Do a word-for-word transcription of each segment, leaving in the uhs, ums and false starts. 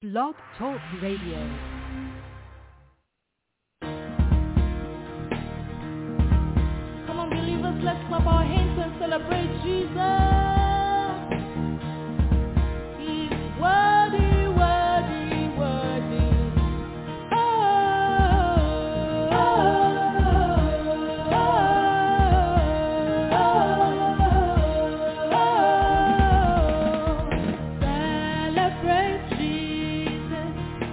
Blog Talk Radio. Come on, believers, let's clap our hands and celebrate Jesus. He's worthy, worthy, worthy. Oh, oh, oh, oh, oh. Celebrate Jesus.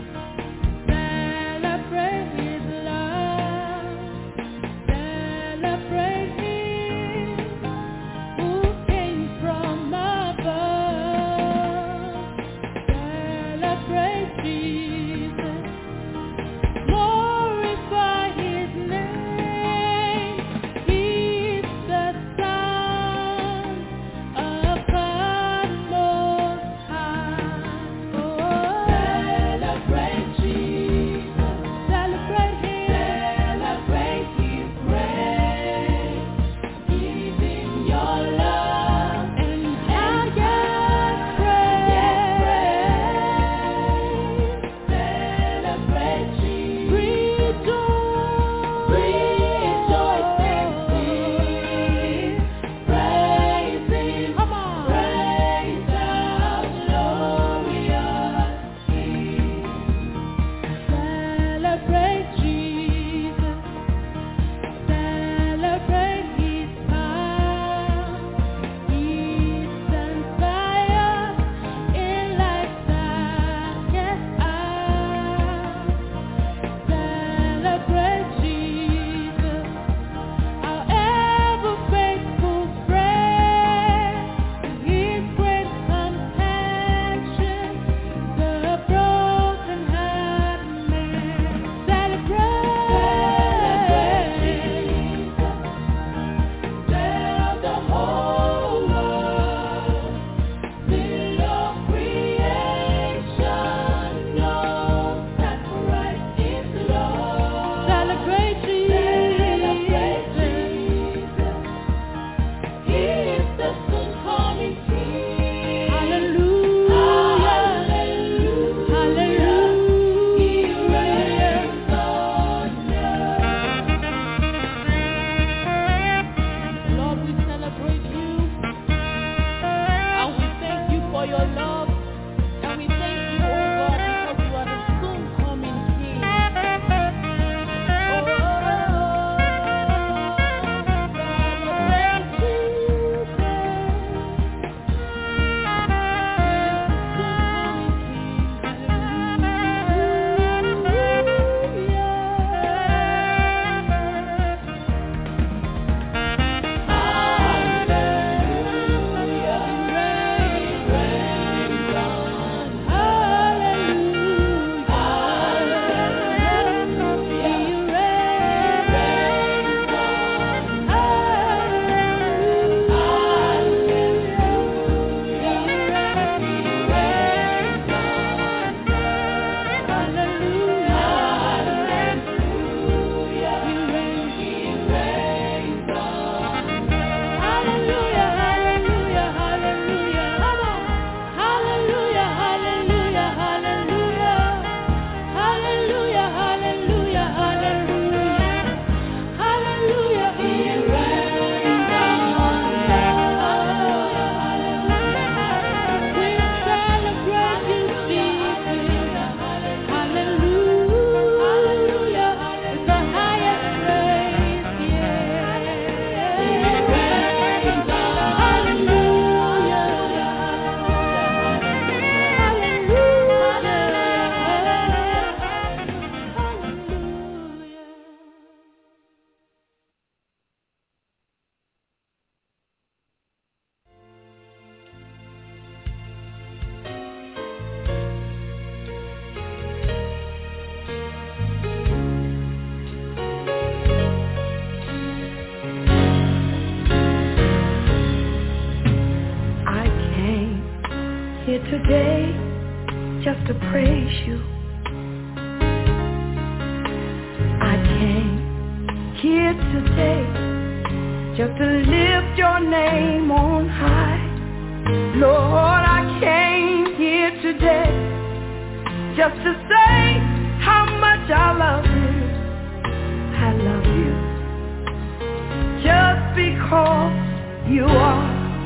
Celebrate His love. Celebrate Him who came from above. Celebrate Jesus. Glorify His name. He's the Son of God Most High. Oh, celebrate Jesus. Celebrate Him. Celebrate His grace. Give Him your love and yes, praise. Celebrate Jesus. Rejoice. Rejoice and sing. Praise Him. Come on. Praise our glorious King. Celebrate Jesus. Celebrate His power. He stands by us in life's darkest hour. Celebrate Jesus, our ever faithful friend. His great compassion, the broken-hearted man. Celebrate Jesus, Savior of the whole world. Fill your creation, knows that Christ is Lord. Celebrate Jesus. He is the soon-coming King. Hallelujah. Hallelujah. Hallelujah. He reigns on earth. Lord, we celebrate you, and we thank you for your love, and we thank you, oh God, because you are the soon-coming King. Oh, celebrate Jesus. I came here today just to praise you. I came here today just to lift your name on high. Lord, I came here today just to say how much I love you. I love you just because you are.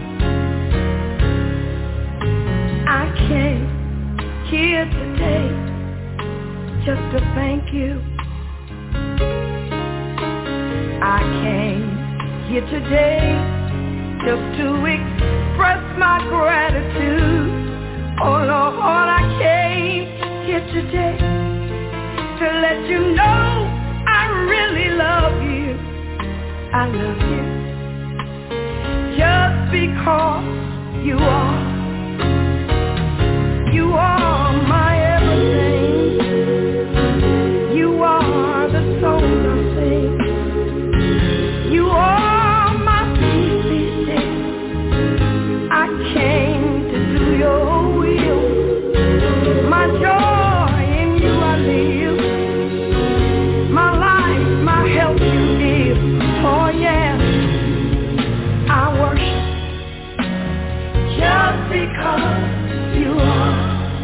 I came here today just to thank you. I came here today just to express my gratitude. Oh Lord, I came here today to let you know I really love you. I love you just because you are. You are my everything. You are the song I sing. You are my peace. I came to do your will. My joy in you I live. My life, my health you give. Oh yeah, I worship just because you are.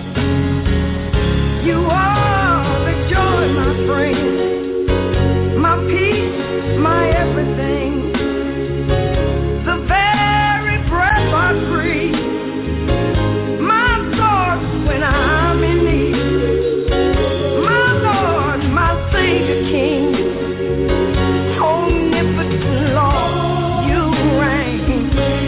You are the joy, my friend, my peace, my everything, the very breath I breathe, my source when I'm in need, my Lord, my Savior King, omnipotent Lord, you reign.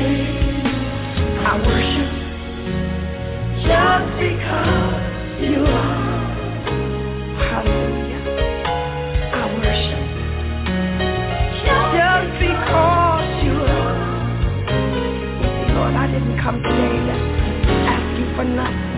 I worship just because you are. Hallelujah. I worship just because you are. Lord, I didn't come today to ask you for nothing.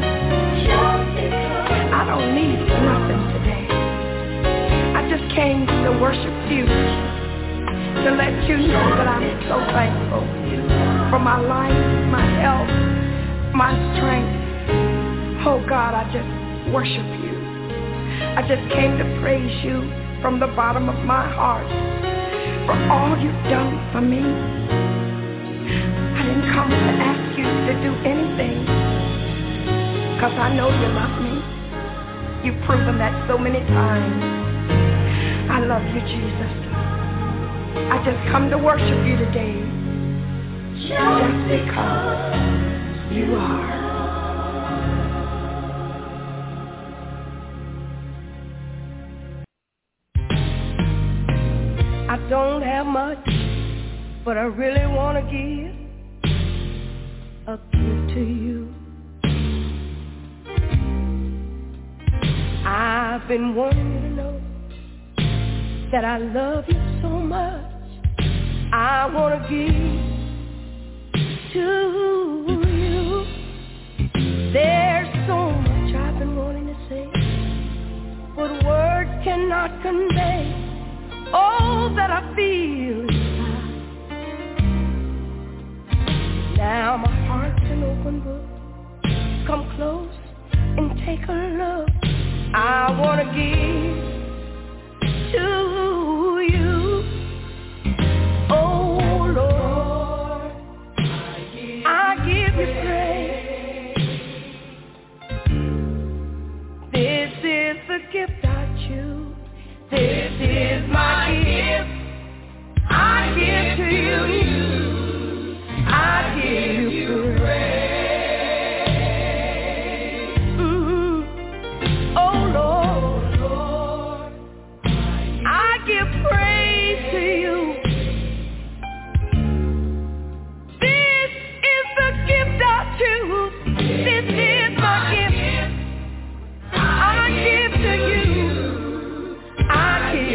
I don't need nothing today. I just came to worship you, to let you know that I'm so thankful for my life, my health, my strength. Oh God, I just worship you. I just came to praise you from the bottom of my heart for all you've done for me. I didn't come to ask you to do anything, because I know you love me. You've proven that so many times. I love you, Jesus. I just come to worship you today just because you are. I don't have much, but I really want to give a gift to you. I've been wanting you to know that I love you so much. I want to give to you. There's so much I've been wanting to say, but words cannot convey all that I feel inside. Now my heart's an open book. Come close and take a look. I want to give to you. Oh Lord, I give you praise. This is the gift I choose. This is my gift. I give to you. I give you praise. Mm-hmm. Oh Lord, I give praise to you. This is the gift I choose. This is my gift. I give to you. I give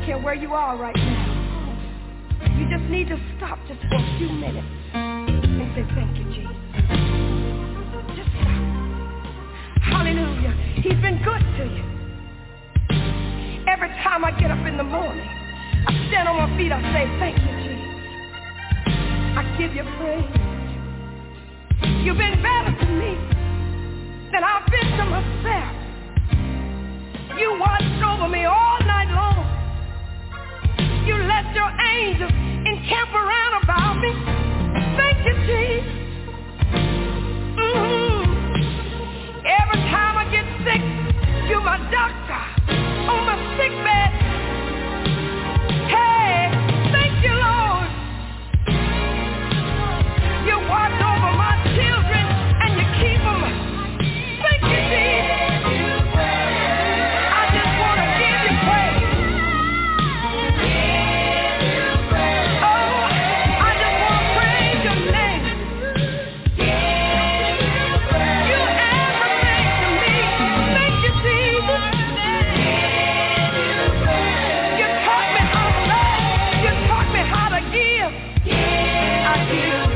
care where you are right now. You just need to stop just for a few minutes and say, thank you, Jesus. Just stop. Hallelujah. He's been good to you. Every time I get up in the morning, I stand on my feet, I say, thank you, Jesus. I give you praise. You've been better to me than I've been to myself. You watched over me all night long. You let your angels encamp around about me. Thank you, Jesus. Mm-hmm. Every time I get sick, you're my doctor on my sick bed. Hey, thank you, Lord. You watch over my children and you keep them. Thank you, Jesus. I just want to give you praise. Oh, I just want to praise your name. You everything to me. Thank you, Jesus. You taught me how to love. You taught me how to give. I give.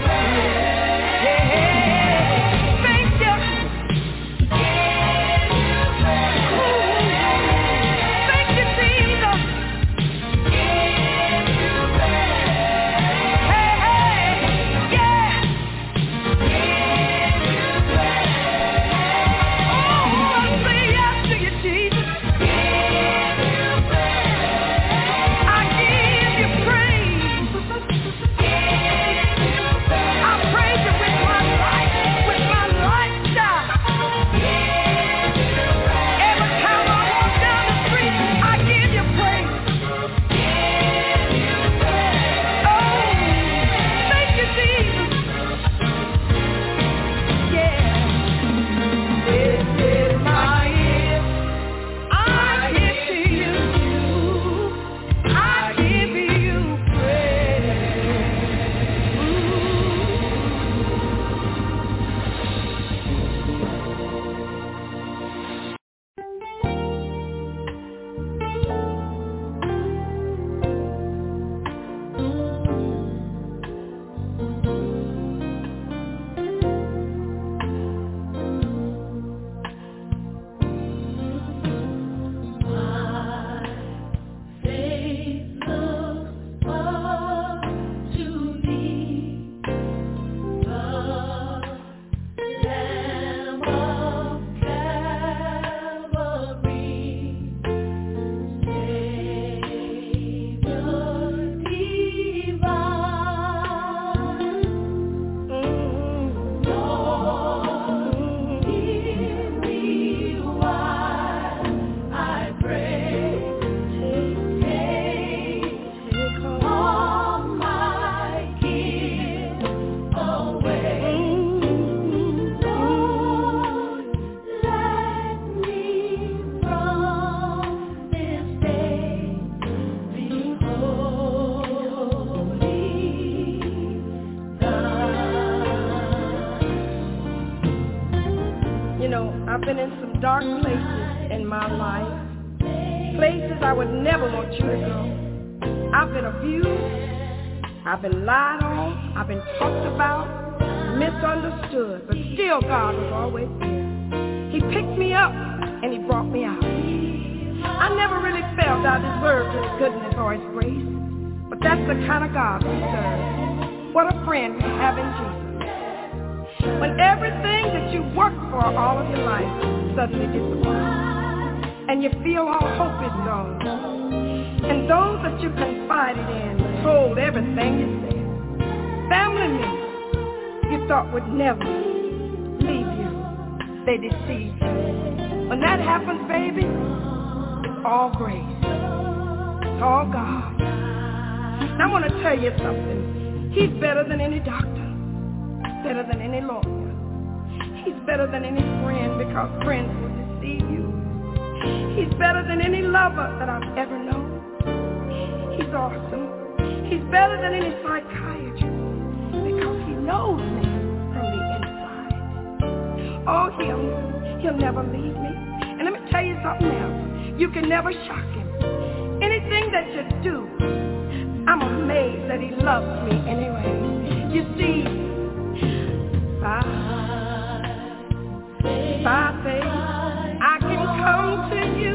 I've been in some dark places in my life, places I would never want you to go. I've been abused, I've been lied on, I've been talked about, misunderstood, but still God was always there. He picked me up and he brought me out. I never really felt I deserved his goodness or his grace, but that's the kind of God we serve. What a friend we have in Jesus. When everything that you worked for all of your life suddenly disappears, and you feel all hope is gone, and those that you confided in told everything you said, family members you thought would never leave you, they deceived you. When that happens, baby, it's all grace. It's all God. And I want to tell you something. He's better than any doctor. Better than any lawyer. He's better than any friend, because friends will deceive you. He's better than any lover that I've ever known. He's awesome. He's better than any psychiatrist, because he knows me from the inside. Oh, he'll, he'll never leave me. And let me tell you something else. You can never shock him. Anything everything that you do, I'm amazed that he loves me anyway. You see, by, by faith, I can come to you.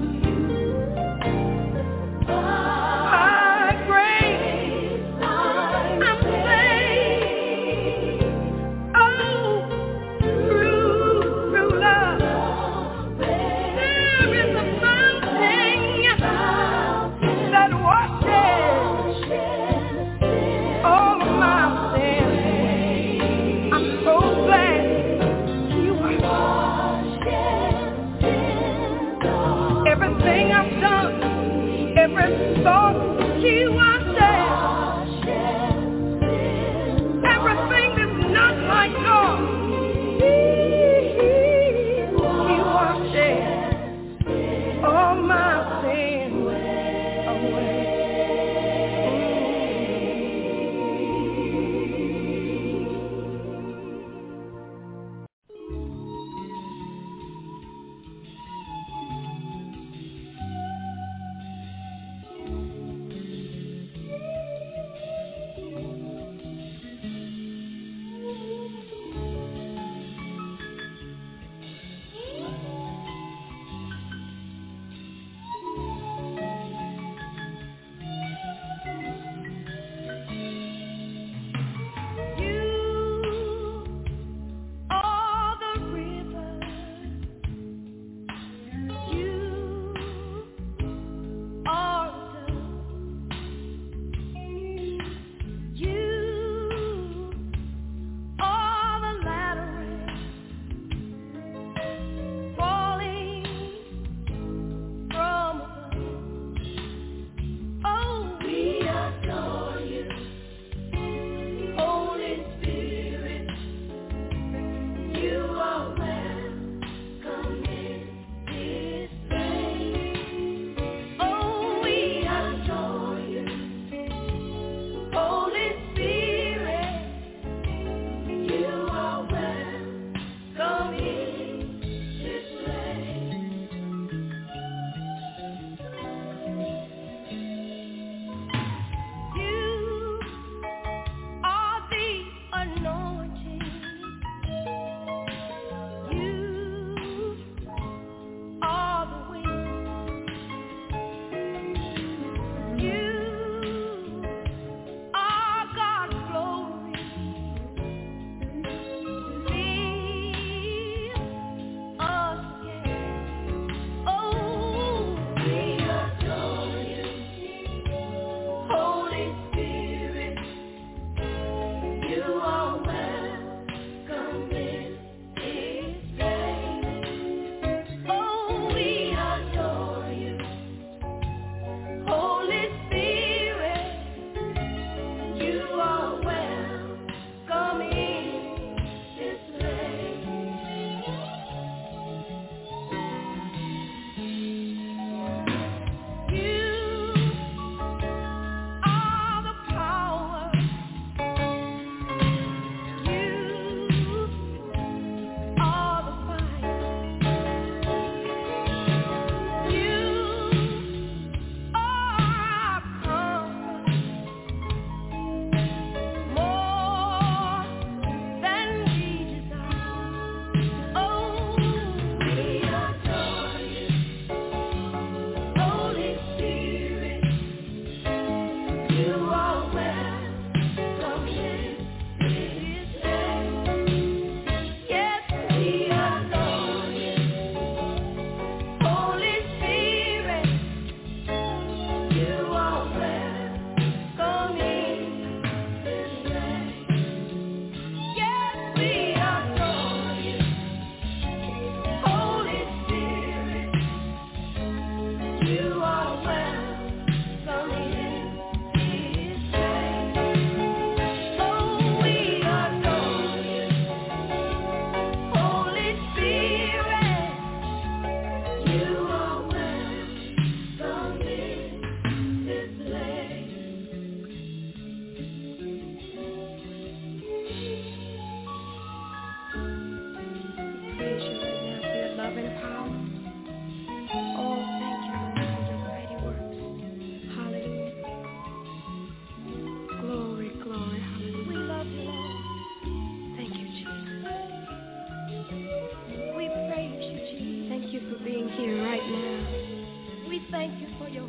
By grace, I'm saved. Oh, through, through love, there is a fountain that washes all of my sins.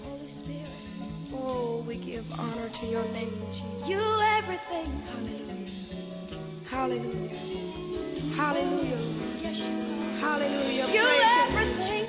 Holy Spirit. Oh, we give honor to your name, Jesus. You everything. Hallelujah. Hallelujah. Hallelujah. Yes, you are. Hallelujah. You everything.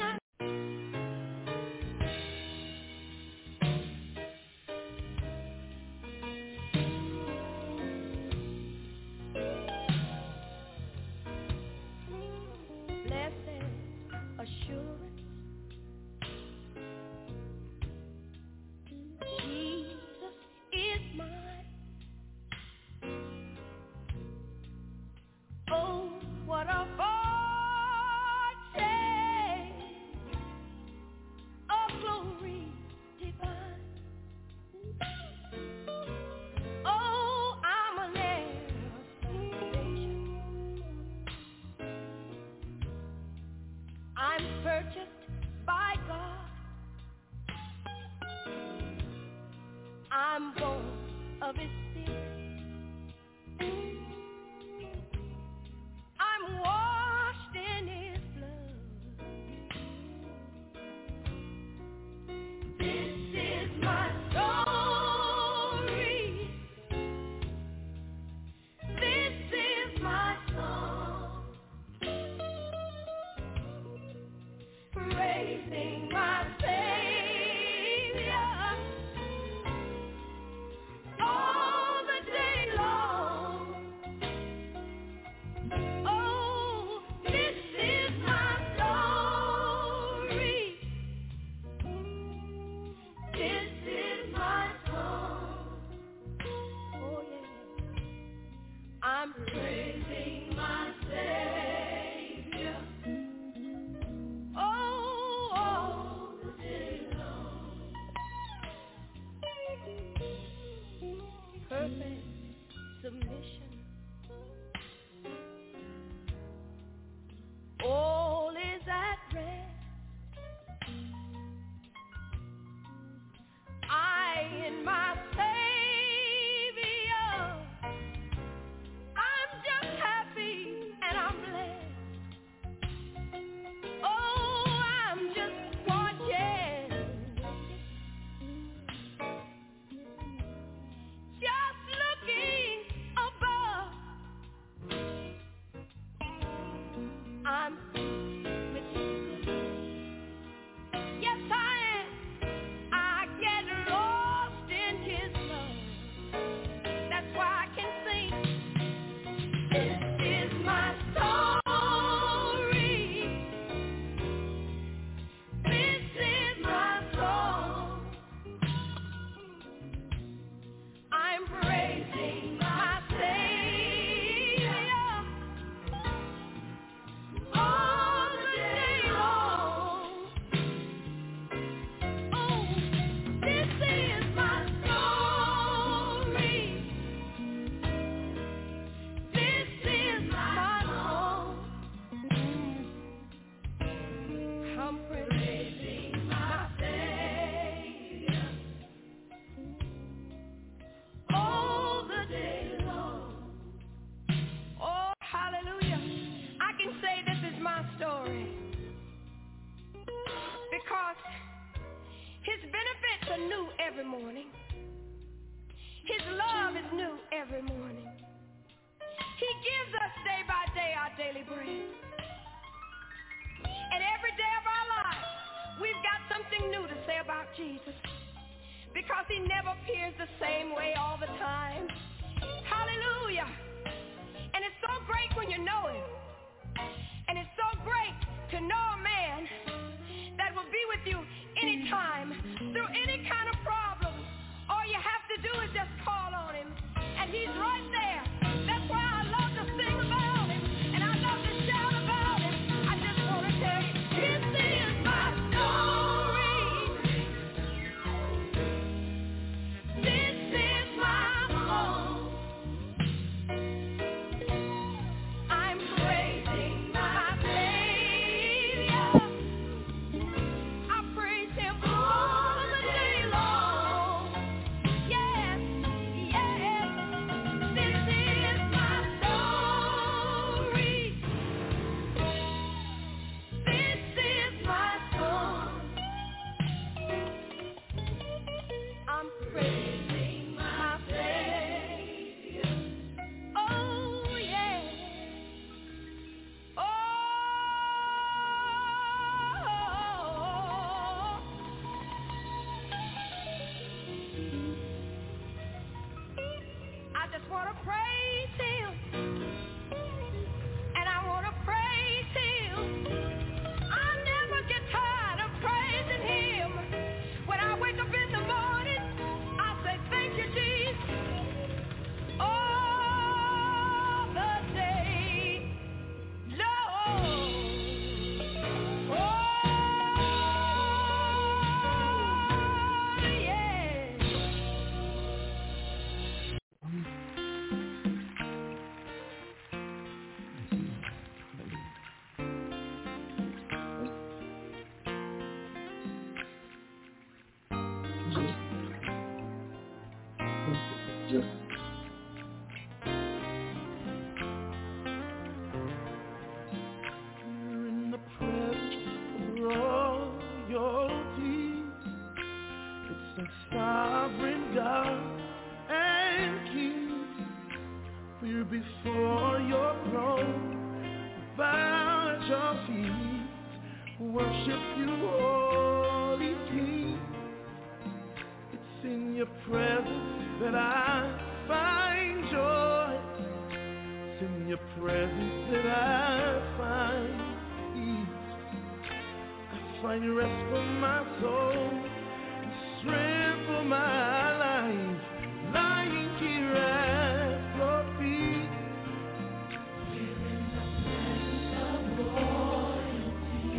I'm praising my the sovereign God and King. We're before your throne, bow at your feet, worship you, holy King. It's in your presence that I find joy. It's in your presence that I find peace. I find rest for my soul, strength for my life, lying here at your feet. We're in the presence of royalty.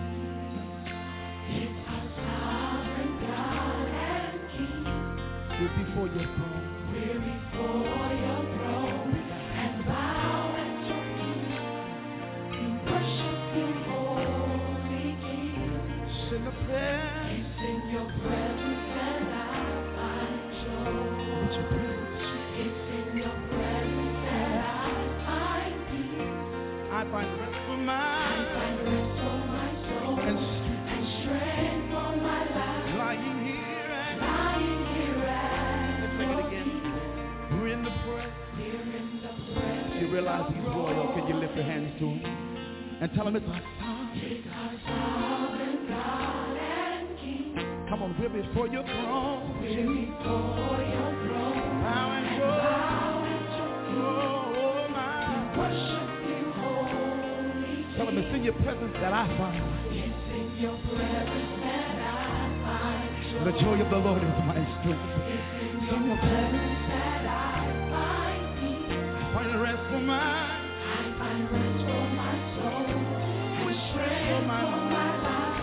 It's our sovereign God and King. We're before your throne. We're before your throne and bow at your feet. We worship you, holy King. It's in the presence. It's in your presence that I find joy. It's your presence. It's in your presence that I find peace. I find rest for my I find rest for my soul and strength, and strength for my life. Lying here and lying here at let's sing it again. We're in the presence. We're in the presence. You realize he's royal. Can you lift your hands to him and tell him it's our sovereign? It's our sovereign God and King. Come on, we're before your throne. We're before your throne. Bow and your feet. Oh, my. We worship you, holy King. Tell him it's in your presence that I find. It's in your presence that I find joy. The joy of the Lord is my strength. It's in your presence that I find peace. I find rest for my I find rest for my soul. And strength for my life.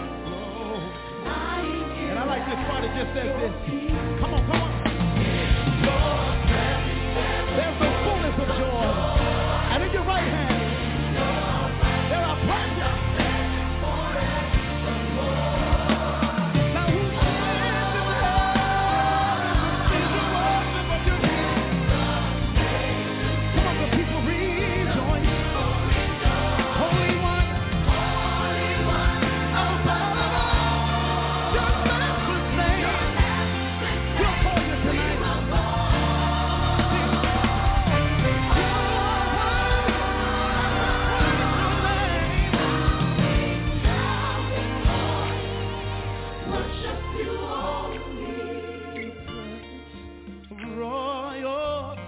And I like this part, it just says this. Come on, come on. There's the fullness of joy. And in your right hand, there are pleasures. Now who stands in the heaven is the worship of your name. Come on, the people rejoice. Holy One, Holy One, above all, your matchless name. We'll call you tonight. Worship you, holy royalty,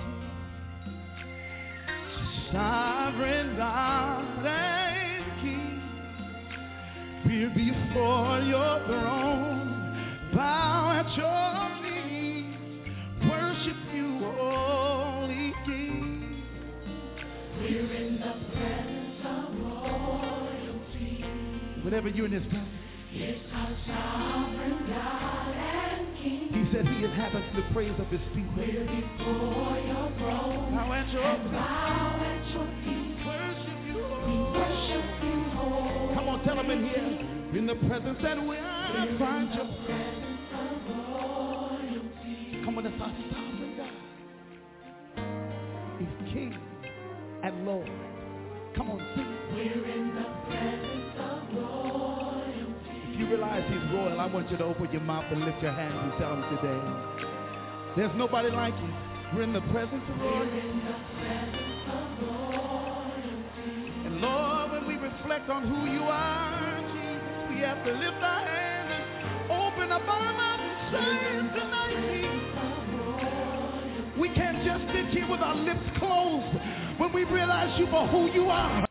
sovereign God and King. We're before your throne, bow at your feet, worship you, holy King. We're in the presence of royalty. Whenever you're in his presence, it's our sovereign God and King. He said he inhabits the praise of his people. We're before your throne, bow at your feet, bow at your feet, worship you, we worship you, holy. Come on, tell him in here, in the presence that we are, we're find in the your presence of royalty. Come on, that's our sovereign God. He's King and Lord. Come on, sing. We're in the presence of royalty. If you realize he's royal, I want you to open your mouth and lift your hands and tell him today, there's nobody like you. We're in the presence of royalty. We're in the presence of royalty. And Lord, when we reflect on who you are, Jesus, we have to lift our hands and open up our mouth and say tonight, Jesus. We can't just sit here with our lips closed when we realize you for who you are.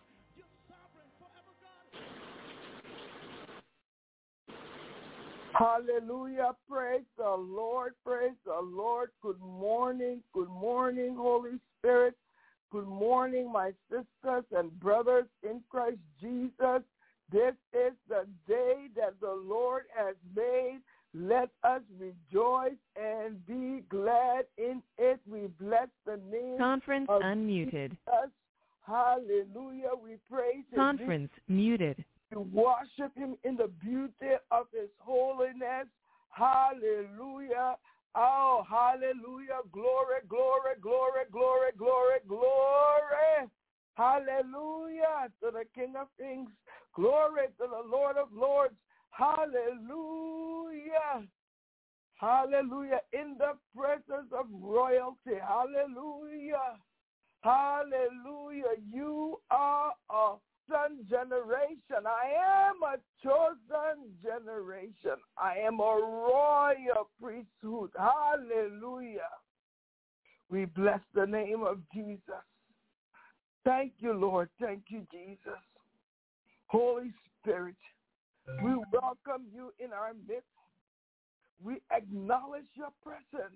Hallelujah. Praise the Lord. Praise the Lord. Good morning. Good morning, Holy Spirit. Good morning, my sisters and brothers in Christ Jesus. This is the day that the Lord has made. Let us rejoice and be glad in it. We bless the name Conference of unmuted. Jesus. Hallelujah. We praise Him. Conference muted. To worship him in the beauty of his holiness. Hallelujah. Oh, hallelujah. Glory, glory, glory, glory, glory, glory. Hallelujah to the King of Kings. Glory to the Lord of Lords. Hallelujah. Hallelujah. In the presence of royalty. Hallelujah. Hallelujah. You are a son generation. I am a chosen generation. I am a royal priesthood. Hallelujah. We bless the name of Jesus. Thank you, Lord. Thank you, Jesus. Holy Spirit, we welcome you in our midst. We acknowledge your presence.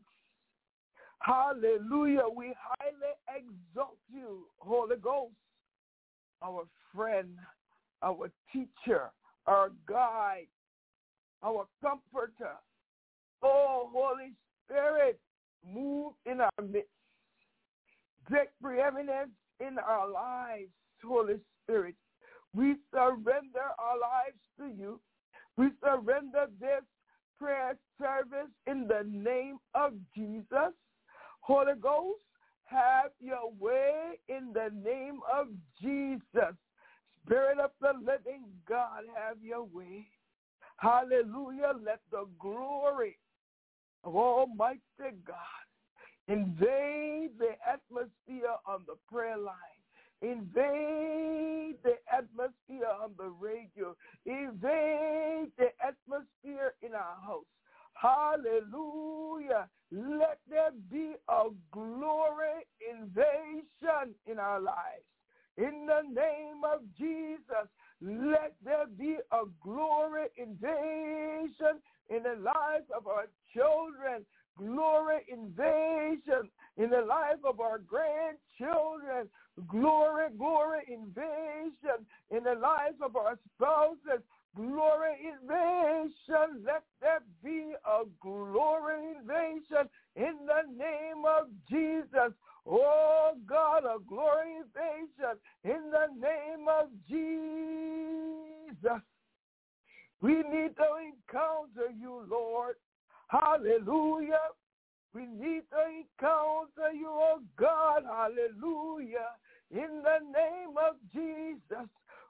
Hallelujah. We highly exalt you, Holy Ghost, our friend, our teacher, our guide, our comforter. Oh, Holy Spirit, move in our midst. Take preeminence in our lives, Holy Spirit. We surrender our lives to you. We surrender this prayer service in the name of Jesus. Holy Ghost, have your way in the name of Jesus. Spirit of the living God, have your way. Hallelujah. Let the glory of Almighty God invade the atmosphere on the prayer line. Invade the atmosphere on the radio. Invade the atmosphere in our house. Hallelujah. Let there be a glory invasion in our lives. In the name of Jesus, let there be a glory invasion in the lives of our children. Glory invasion in the life of our grandchildren. Glory, glory invasion in the lives of our spouses. Glory invasion. Let there be a glory invasion in the name of Jesus. Oh God, a glory invasion in the name of Jesus. We need to encounter you, Lord. Hallelujah. We need to encounter you, oh God. Hallelujah. In the name of Jesus.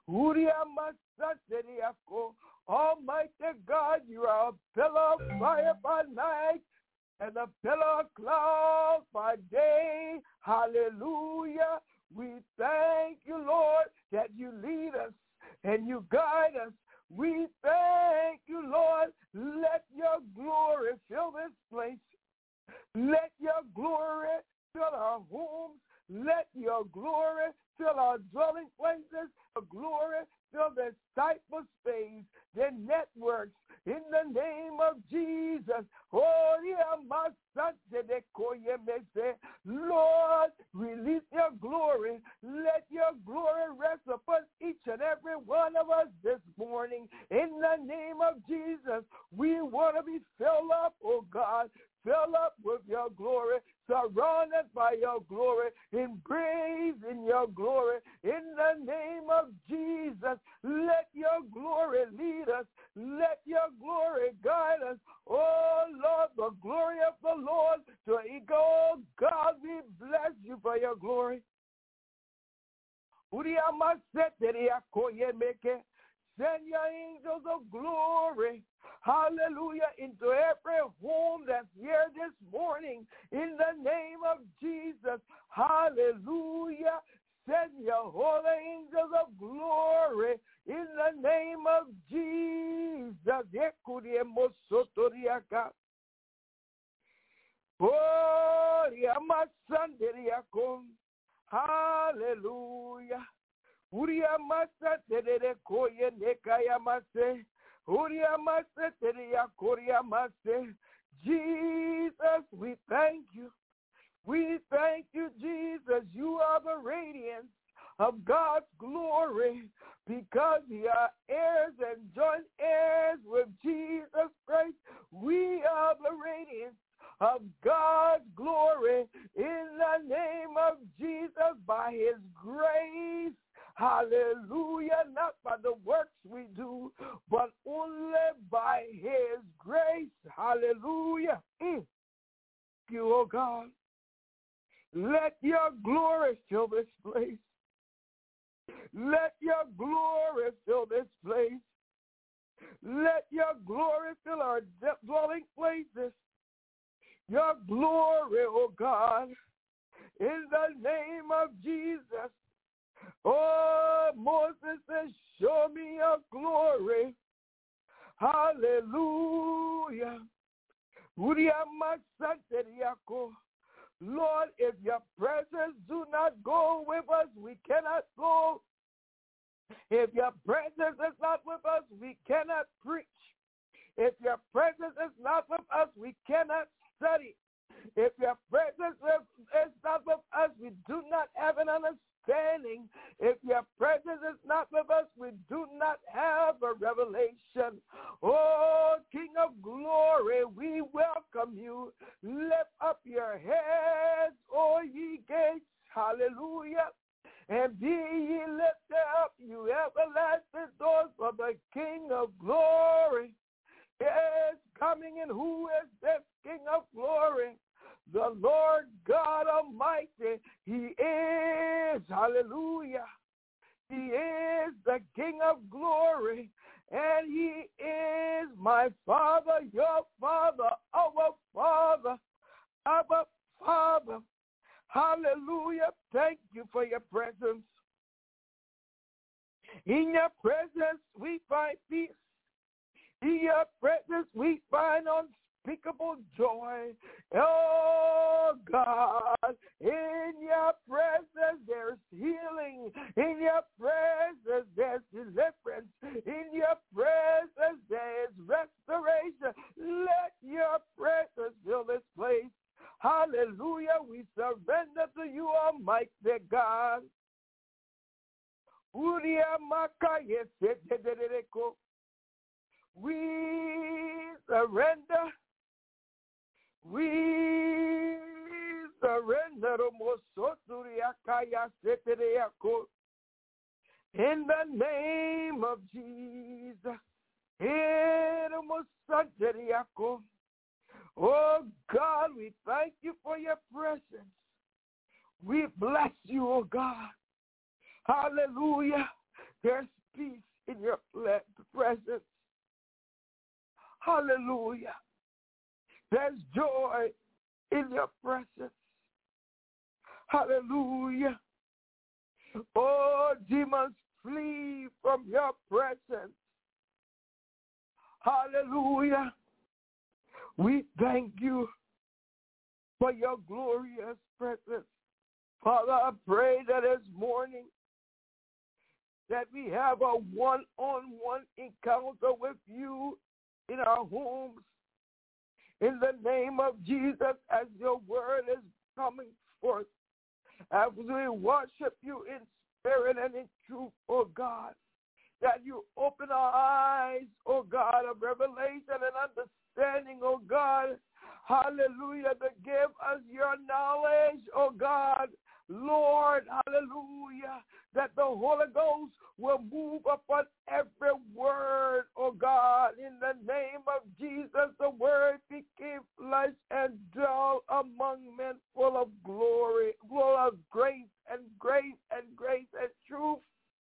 Almighty God, you are a pillar of fire by night and a pillar of cloud by day. Hallelujah. We thank you, Lord, that you lead us and you guide us. We thank you, Lord. Let your glory fill this place. Let your glory fill our homes. Let your glory fill our dwelling places. Your glory fill the cyberspace, the networks. In the name of Jesus. Oh, Lord, release your glory. Let your glory rest upon each and every one of us this morning. In the name of Jesus, we want to be filled up, oh God. Fill up with your glory, surrounded by your glory, embraced in your glory. In the name of Jesus, let your glory lead us. Let your glory guide us. Oh, Lord, the glory of the Lord to ego. God, we bless you for your glory. Send your angels of glory, hallelujah, into every home that's here this morning. In the name of Jesus, hallelujah. Send your holy angels of glory in the name of Jesus. Hallelujah. Uria masa terere koye nekaya mase. Uria masa tereya koria mase. Jesus, we thank you. We thank you, Jesus. You are the radiance of God's glory because we are heirs and joint heirs with Jesus Christ. We are the radiance of God's glory in the name of Jesus by his grace. Hallelujah, not by the works we do, but only by his grace. Hallelujah. Mm. Thank you, oh God. Let your glory fill this place. Let your glory fill this place. Let your glory fill our dwelling places. your glory, oh God, in the name of Jesus. Oh, Moses says, show me your glory. Hallelujah. Lord, if your presence do not go with us, we cannot go. If your presence is not with us, we cannot preach. If your presence is not with us, we cannot study. If your presence is not with us, we do not have an understanding. If your presence is not with us, we do not have a revelation. Oh, King of glory, we welcome you. Lift up your heads, O ye gates. Hallelujah. And be ye lifted up, you everlasting doors, for the King of glory is coming. And who is this King of glory? The Lord God Almighty. He is, hallelujah, he is the King of glory, and he is my Father, your Father, our Father, our Father. Hallelujah. Thank you for your presence. In your presence we find peace. In your presence we find unspeakable joy. Oh God, in your presence there's healing. In your presence there's deliverance. In your presence there's restoration. Let your presence fill this place. Hallelujah. We surrender to you, Almighty God. We surrender. We surrender. In the name of Jesus. Oh God, we thank you for your presence. We bless you, oh God. Hallelujah. There's peace in your presence. Hallelujah. There's joy in your presence. Hallelujah. Oh, demons, flee from your presence. Hallelujah. We thank you for your glorious presence. Father, I pray that this morning that we have a one-on-one encounter with you in our homes. In the name of Jesus, as your word is coming forth, as we worship you in spirit and in truth, oh God, that you open our eyes, oh God, of revelation and understanding, oh God, hallelujah, to give us your knowledge, oh God, Lord, hallelujah, that the Holy Ghost will move upon every word, oh God, in the name of Jesus. The word became flesh and dwelt among men, full of glory, full of grace and grace and grace and truth.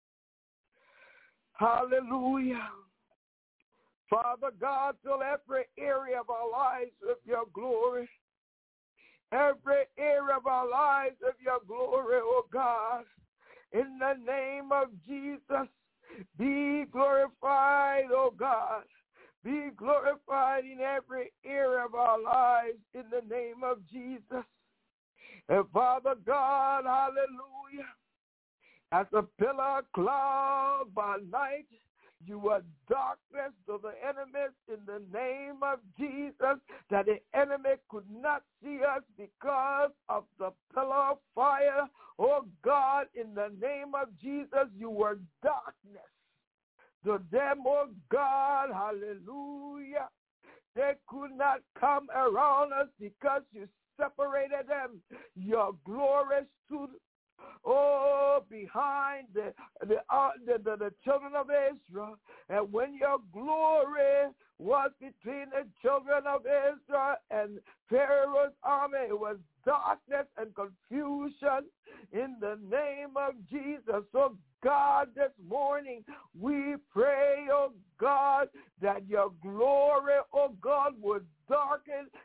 Hallelujah. Father God, fill every area of our lives with your glory. Every area of our lives of your glory, oh God. In the name of Jesus, be glorified, oh God. Be glorified in every area of our lives in the name of Jesus. And Father God, hallelujah, as a pillar of cloud by night, you are darkness to the enemies in the name of Jesus, that the enemy could not see us because of the pillar of fire. Oh God, in the name of Jesus, you were darkness to them, oh God, hallelujah. They could not come around us because you separated them. Your glory stood Oh, behind the the, uh, the the the children of Israel. And when your glory was between the children of Israel and Pharaoh's army, it was darkness and confusion in the name of Jesus. So God, this morning we pray, oh God, that your glory, oh God, would darken and bring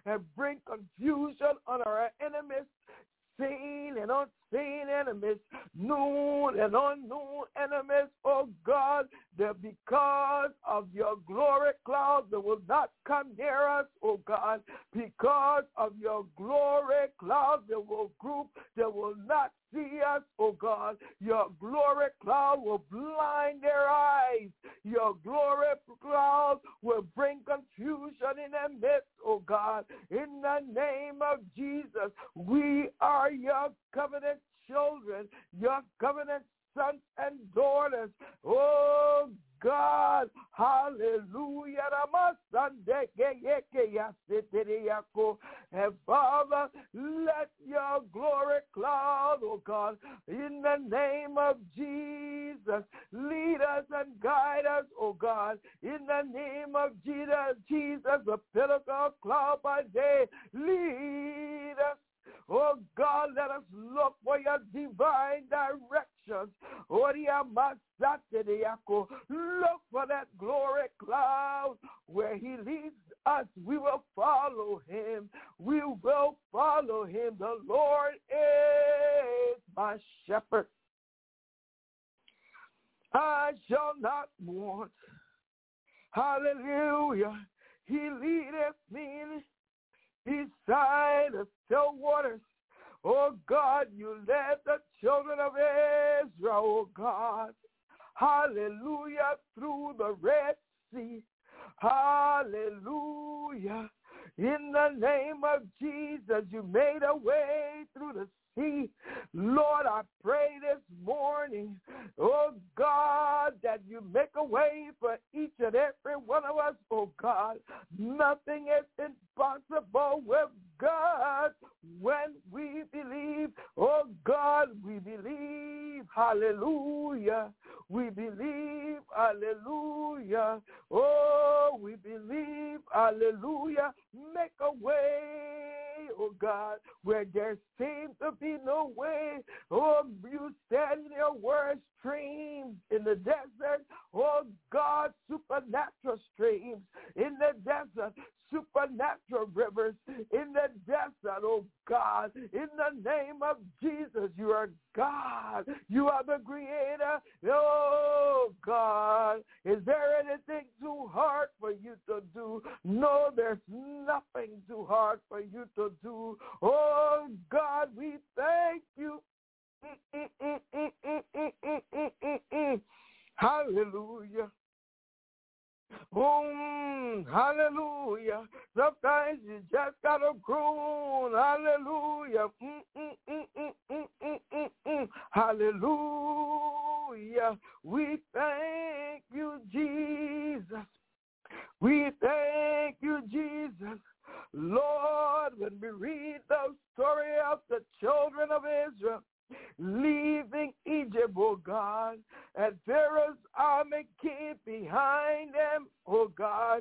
bring confusion on our enemies, seen and unseen enemies, known and unknown enemies, oh God, that because of your glory cloud, they will not come near us, oh God. Because of your glory cloud, they will group, they will not see us, oh God. Your glory cloud will blind their eyes. Your glory cloud will bring confusion in their midst, oh God. In the name of Jesus, we are your covenant children, your covenant sons and daughters. Oh God, hallelujah. And Father, let your glory cloud, oh God, in the name of Jesus, lead us and guide us, oh God, in the name of Jesus, Jesus, the pillar of cloud by day, lead us. Oh God, let us look for your divine directions. Oh, look for that glory cloud where he leads us. We will follow him. We will follow him. The Lord is my shepherd. I shall not want. Hallelujah. He leadeth me beside the still waters. Oh God, you led the children of Israel, oh God. Hallelujah, through the Red Sea. Hallelujah. In the name of Jesus, you made a way through the sea. Lord, I pray this morning, oh God, that you make a way for each and every one of us, oh God. Nothing is impossible with God when we believe. Oh God, we believe. Hallelujah. We believe. Hallelujah. Oh, we believe. Hallelujah. Make a way, oh God, where there seems to be no way. Oh, you said in your word, streams in the desert. Oh God, supernatural streams in the desert. Supernatural rivers in the desert, oh God. In the name of Jesus, you are God. You are the creator. Oh God, is there anything too hard for you to do? No, there's nothing too hard for you to do. Oh God, we thank you. Hallelujah. Boom, hallelujah. Sometimes you just gotta groan, hallelujah. Mm, mm, mm, mm, mm, mm, mm, mm. Hallelujah. We thank you, Jesus. We thank you, Jesus. Lord, when we read the story of the children of Israel, leaving Egypt, oh God, and Pharaoh's army came behind them, oh God.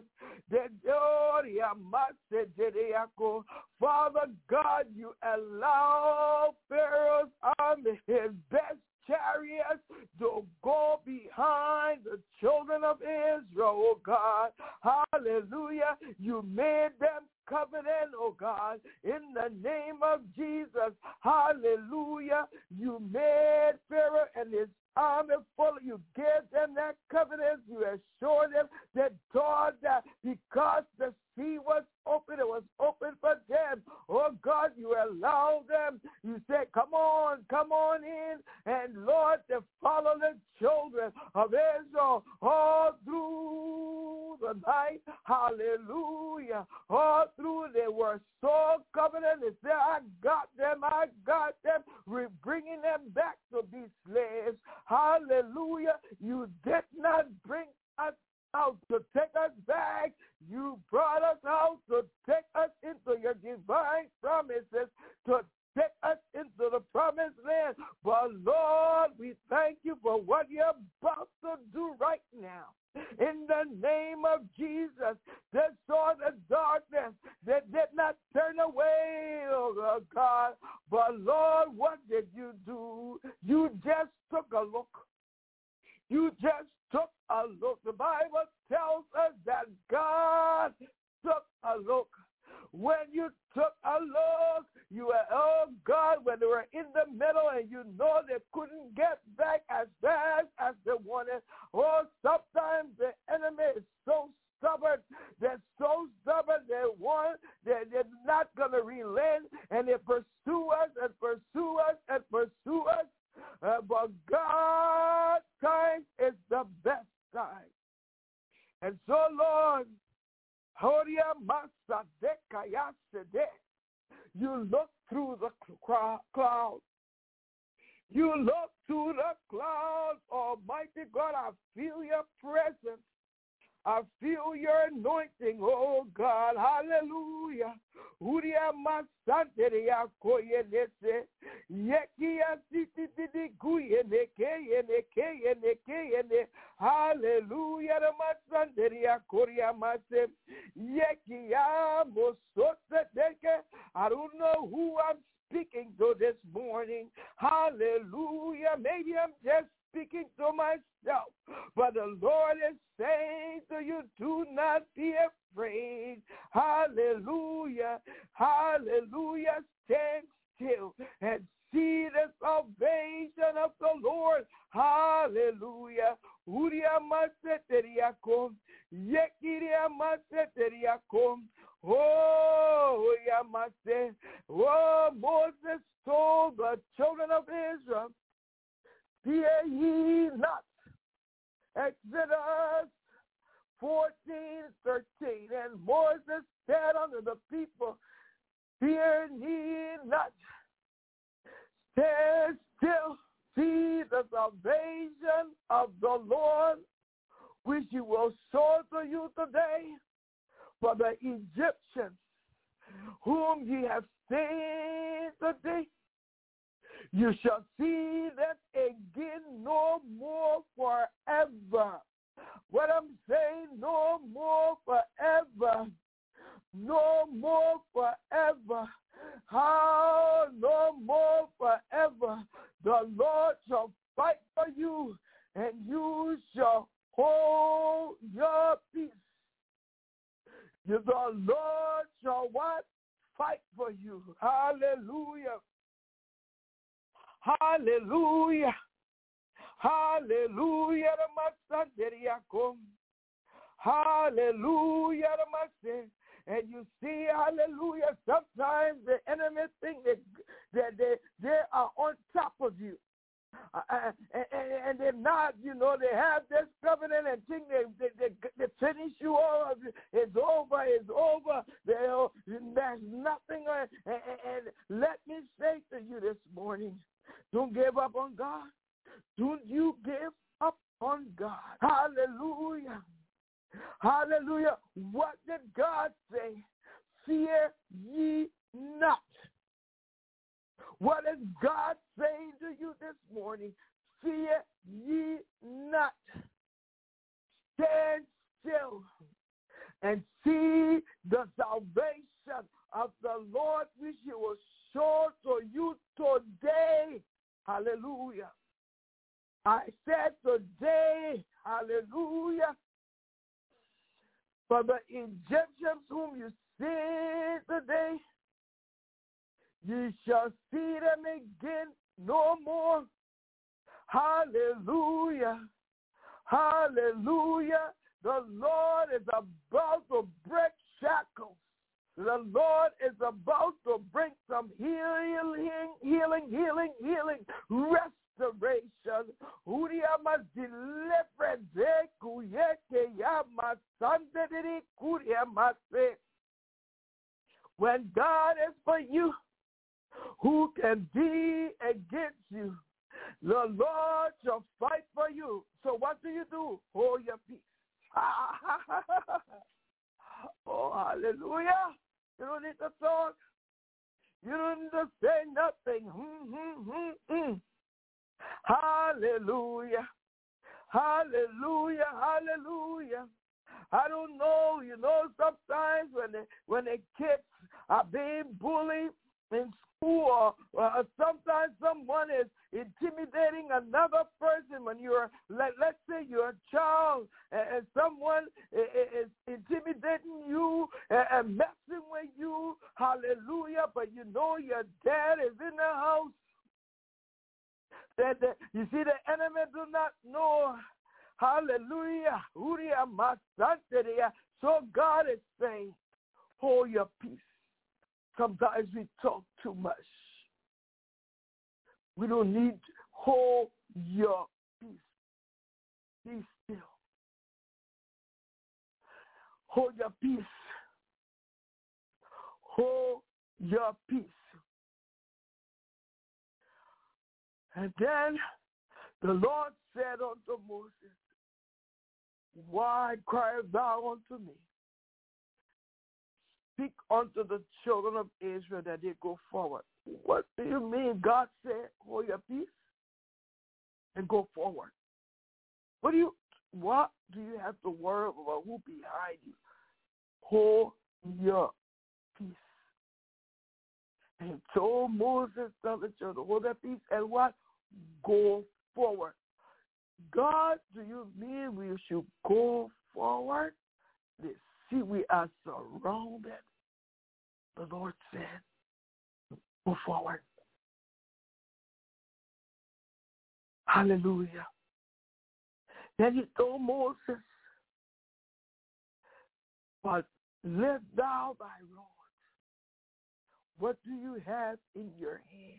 Father God, you allow Pharaoh's army, his best chariots, to go behind the children of Israel, oh God. Hallelujah. You made them covenant, oh God, in the name of Jesus. Hallelujah. You made Pharaoh and his army full. You gave them that covenant. You assured them that God, that because the sea was open, it was open for them. Oh God, you allowed them. You said, come on, come on in. And Lord, to follow the children of Israel all through the night. Hallelujah. All through they were so covenant. They said, I got them, I got them. We're bringing them back to be slaves. Hallelujah. You did not bring us out to take us back. You brought us out to take us into your divine promises, to take us into the promised land. But Lord, we thank you for what you're about to do right now. In the name of Jesus, they saw the darkness. They did not turn away, oh God. But Lord, what did you do? You just took a look. You just took a look. The Bible tells us that God took a look. When you took took a look. You were, oh God, when they were in the middle and you know they couldn't get back as fast as they wanted. Oh, sometimes the enemy is so stubborn. They're so stubborn. They want, they're, they're not going to relent, and they pursue us and pursue us and pursue us. Uh, but God's time is the best time. And so, Lord, you look through the clouds. You look through the clouds, Almighty God. I feel your presence. I feel your anointing, oh God. Hallelujah. Hallelujah. I don't know who I'm speaking to this morning. Hallelujah. Maybe I'm just speaking to myself. But the Lord is saying to you, do not be afraid. Hallelujah. Hallelujah. Stand still and see the salvation of the Lord. Hallelujah. Oh, Yamase. Oh, Moses told the children of Israel, fear ye not. Exodus fourteen, thirteen. And Moses said unto the people, fear ye not. Stand still, see the salvation of the Lord, which he will show to you today. For the Egyptians, whom ye have seen today, you shall see them again no more forever. What I'm saying, no more forever. No more forever. How? No more forever. The Lord shall fight for you, and you shall hold your peace. The Lord shall what? Fight for you. Hallelujah. Hallelujah. Hallelujah. Hallelujah. And you see, hallelujah, sometimes the enemy think that, that they, they are on top of you. Uh, and, and, and they're not, you know, they have this covenant and think they, they, they, they finish you all. It's over, it's over. They, there's nothing. And, and, and let me say to you this morning, don't give up on God. Don't you give up on God. Hallelujah. Hallelujah. What did God say? Fear ye not. What is God saying to you this morning? Fear ye not. Stand still and see the salvation of the Lord, which he will show to you today. Hallelujah. I said today, hallelujah. For the Egyptians whom you see today, you shall see them again no more. Hallelujah. Hallelujah. The Lord is about to break shackles. The Lord is about to bring some healing, healing, healing, healing, restoration. Uriama deliverance. When God is for you, who can be against you? The Lord shall fight for you. So what do you do? Hold your peace. Oh, hallelujah. You don't need to talk. You don't need to say nothing. Mm-hmm-hmm-hmm. Hallelujah. Hallelujah. Hallelujah. I don't know. You know, sometimes when the, when the kids are being bullied, in school, or uh, sometimes someone is intimidating another person when you're, let, let's say you're a child, and, and someone is, is intimidating you and, and messing with you, hallelujah, but you know your dad is in the house. That, that you see, the enemy do not know, hallelujah, so God is saying, hold your peace. Sometimes we talk too much. We don't need to hold your peace. Be still. Hold your peace. Hold your peace. And then the Lord said unto Moses, why criest thou unto me? Speak unto the children of Israel that they go forward. What do you mean? God said, hold your peace and go forward. What do you what do you have to worry about who behind you? Hold your peace. And he told Moses, tell the children, hold their peace and what? Go forward. God, do you mean we should go forward? They see we are surrounded. The Lord said, go forward. Hallelujah. Then he told Moses, but lift thou thy rod. What do you have in your hand?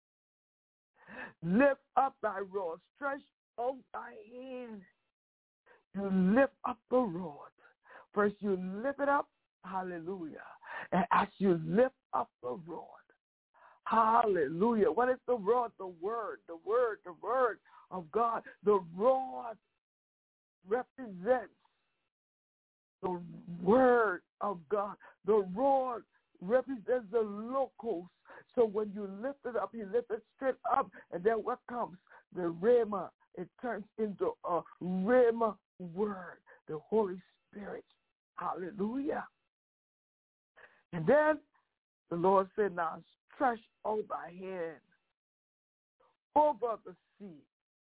Lift up thy rod. Stretch out thy hand. You lift up the rod. First you lift it up. Hallelujah. And as you lift up the rod, hallelujah. What is the rod? The word, the word, the word of God. The rod represents the word of God. The rod represents the locals. So when you lift it up, you lift it straight up, and then what comes? The rhema. It turns into a rhema word, the Holy Spirit. Hallelujah. And then the Lord said, now stretch out thy hand over the sea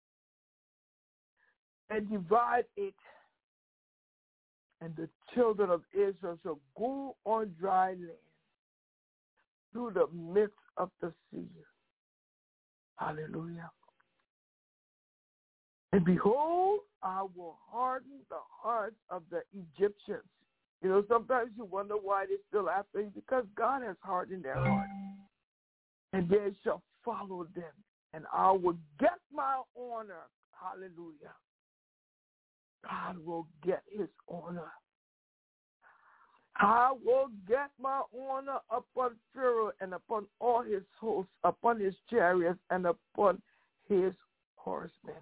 and divide it, and the children of Israel shall go on dry land through the midst of the sea. Hallelujah. And behold, I will harden the hearts of the Egyptians. You know, sometimes you wonder why they're still after you, because God has hardened their heart. And they shall follow them. And I will get my honor. Hallelujah. God will get his honor. I will get my honor upon Pharaoh and upon all his hosts, upon his chariots and upon his horsemen.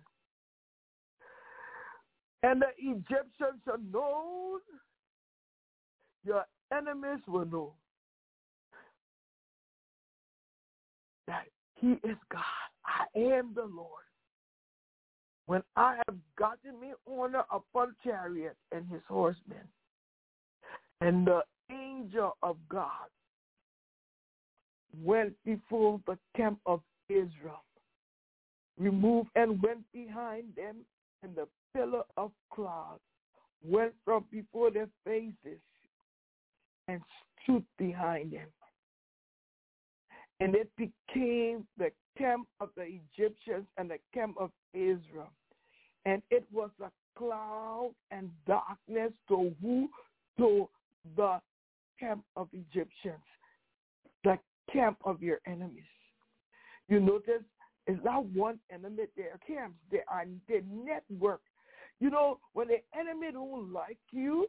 And the Egyptians shall know, your enemies will know that he is God. I am the Lord. When I have gotten me honor upon chariot and his horsemen, and the angel of God went before the camp of Israel, removed and went behind them, and the pillar of cloud went from before their faces and stood behind them. And it became the camp of the Egyptians and the camp of Israel. And it was a cloud and darkness to who? To the camp of Egyptians, the camp of your enemies. You notice it's not one enemy, there are camps. They are they network. You know, when the enemy don't like you,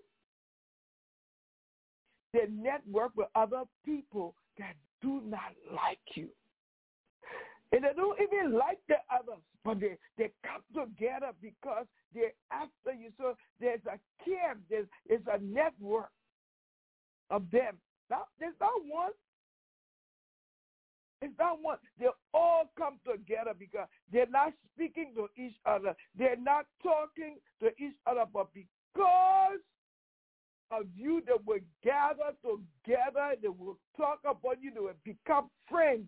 they network with other people that do not like you. And they don't even like the others, but they, they come together because they're after you. So there's a camp, there's, there's a network of them. Now, there's not one. It's not one. They all come together because they're not speaking to each other. They're not talking to each other, but because of you that will gather together, they will talk about you, they will become friends.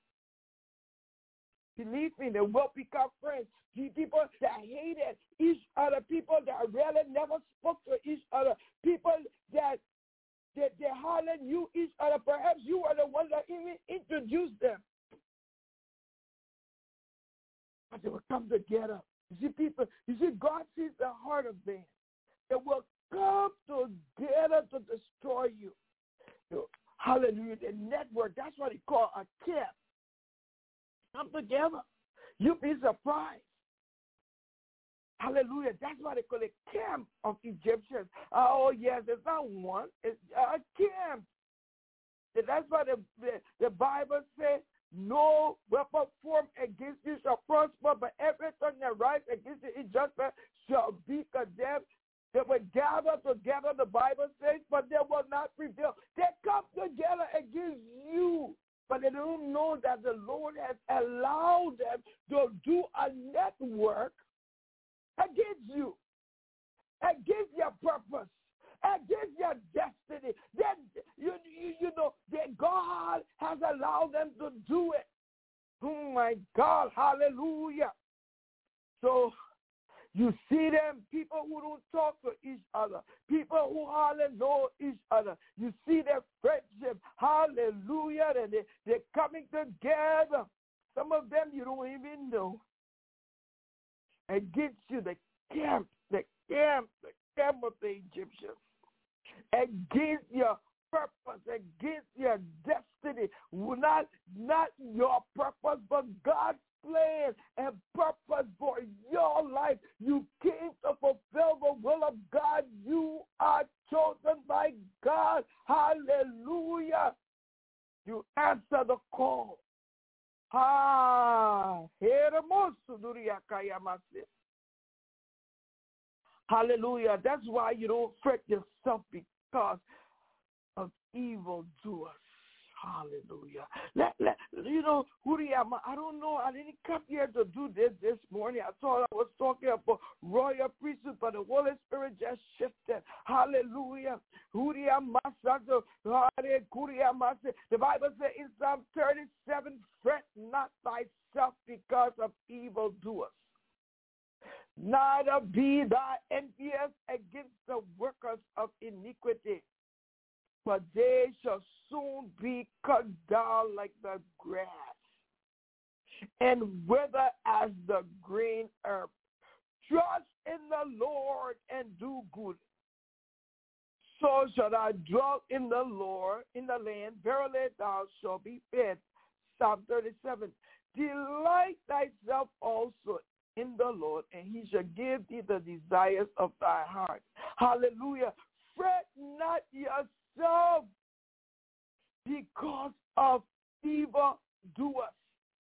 Believe me, they will become friends. The people that hated each other, people that really never spoke to each other, people that that they hardly knew each other. Perhaps you were the one that even introduced them. But they will come together. You see, people, you see, God sees the heart of man. They will come together to destroy you. Hallelujah. The network, that's what he called a camp. Come together. You'll be surprised. Hallelujah. That's why they call it camp of Egyptians. Oh, yes, it's not one. It's a camp. And that's why the, the, the Bible says, no weapon formed against you shall prosper, but every tongue that rises against you in judgment shall be condemned. They will gather together, the Bible says, but they will not prevail. They come together against you, but they don't know that the Lord has allowed them to do a network against you, against your purpose, against your destiny. Then you, you, you know that God has allowed them to do it. Oh my God, hallelujah. So you see them, people who don't talk to each other, people who hardly know each other. You see their friendship, hallelujah, and they, they're coming together. Some of them you don't even know. Against you, the camp, the camp, the camp of the Egyptians. Against your purpose, against your destiny. Not, not your purpose, but God's plan and purpose for your life. You came to fulfill the will of God. You are chosen by God. Hallelujah. You answer the call. Ah, hallelujah. That's why you don't fret yourself because of evildoers. Hallelujah. Let, let, you know, Huriyama, I don't know. I didn't come here to do this this morning. I thought I was talking about royal priesthood, but the Holy Spirit just shifted. Hallelujah. Huriyama, the Bible says in Psalm thirty-seven, fret not thyself because of evildoers. Neither be thou envious against the workers of iniquity, but they shall soon be cut down like the grass and wither as the green herb. Trust in the Lord and do good. So shall I dwell in the Lord, in the land. Verily thou shalt be fed. Psalm thirty-seven. Delight thyself also in the Lord, and he shall give thee the desires of thy heart. Hallelujah. Fret not yourself because of evil doers.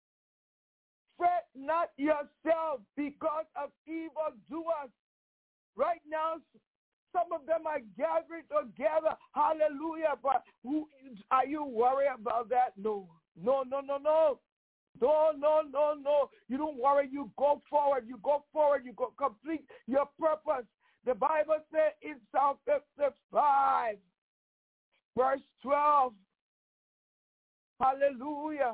Fret not yourself because of evil doers. Right now, some of them are gathering together. Hallelujah. But who, are you worried about that? No. No, no, no, no. No, no, no, no. You don't worry. You go forward. You go forward. You go complete your purpose. The Bible says in Psalm fifty-five, verse twelve, hallelujah.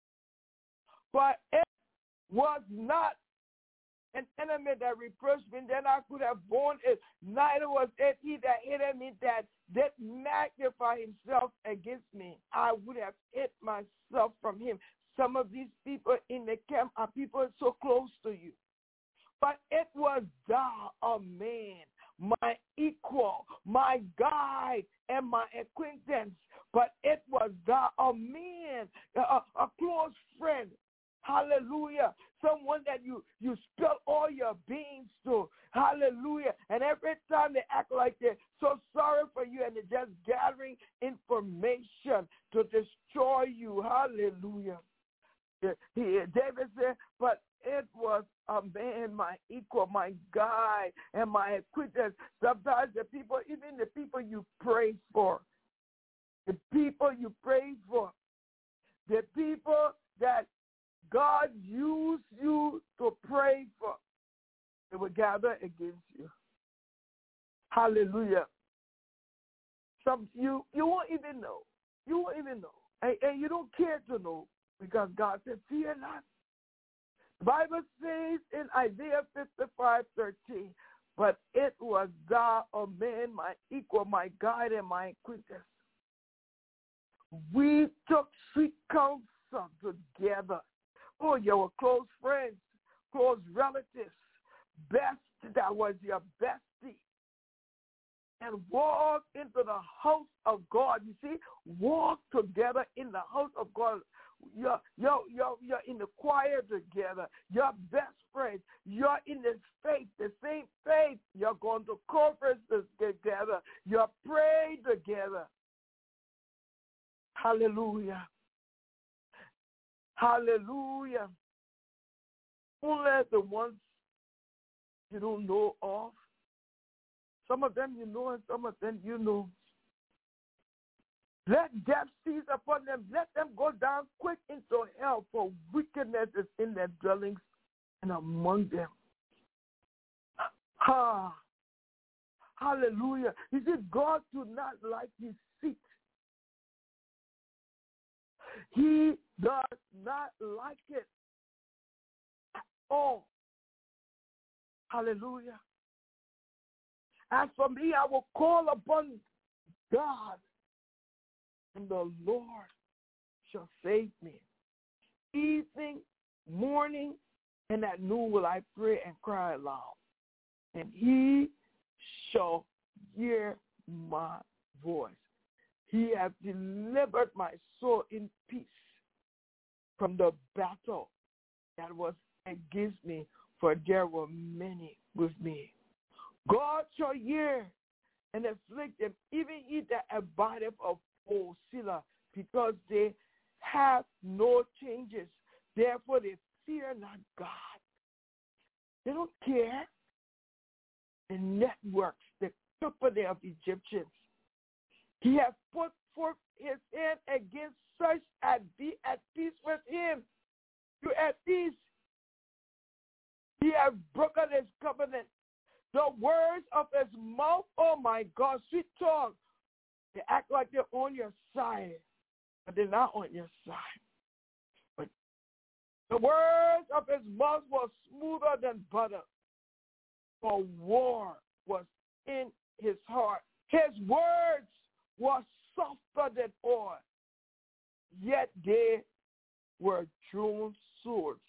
But it was not an enemy that reproached me, then I could have borne it. Neither was it he that hated me that did magnify himself against me. I would have hid myself from him. Some of these people in the camp are people so close to you. But it was thou, a man, my equal, my guide, and my acquaintance. But it was thou, a man, a, a close friend. Hallelujah. Someone that you, you spill all your beans to. Hallelujah. And every time they act like they're so sorry for you and they're just gathering information to destroy you. Hallelujah. David said, but it was a man, my equal, my guide, and my acquaintance. Sometimes the people, even the people you pray for, the people you pray for, the people that God used you to pray for, they will gather against you. Hallelujah. Some you you won't even know. You won't even know. And, and you don't care to know because God said, fear not. The Bible says in Isaiah fifty-five thirteen, but it was thou, O man, my equal, my guide, and my quickest. We took sweet counsel together. Oh, you were close friends, close relatives, best, that was your bestie. And walk into the house of God. You see, walk together in the house of God. You're, you're, you're, you're in the choir together. You're best friends. You're in this faith, the same faith. You're going to conferences together. You're praying together. Hallelujah. Hallelujah. Only the ones you don't know of. Some of them you know and some of them you know. Let death seize upon them. Let them go down quick into hell, for wickedness is in their dwellings and among them. Ah, hallelujah. You see, God do not like his seat. He does not like it at all. Hallelujah. As for me, I will call upon God, and the Lord shall save me. Evening, morning, and at noon will I pray and cry aloud, and he shall hear my voice. He hath delivered my soul in peace from the battle that was against me, for there were many with me. God shall hear and afflict them, even he that abideth of old Selah, because they have no changes. Therefore they fear not God. They don't care. The networks, the company of Egyptians. He has put forth his hand against such as be at peace with him. You at peace. He has broken his covenant. The words of his mouth, oh my God, sweet tongue. They act like they're on your side, but they're not on your side. But the words of his mouth were smoother than butter, for war was in his heart. His words were softer than oil, yet they were drawn swords.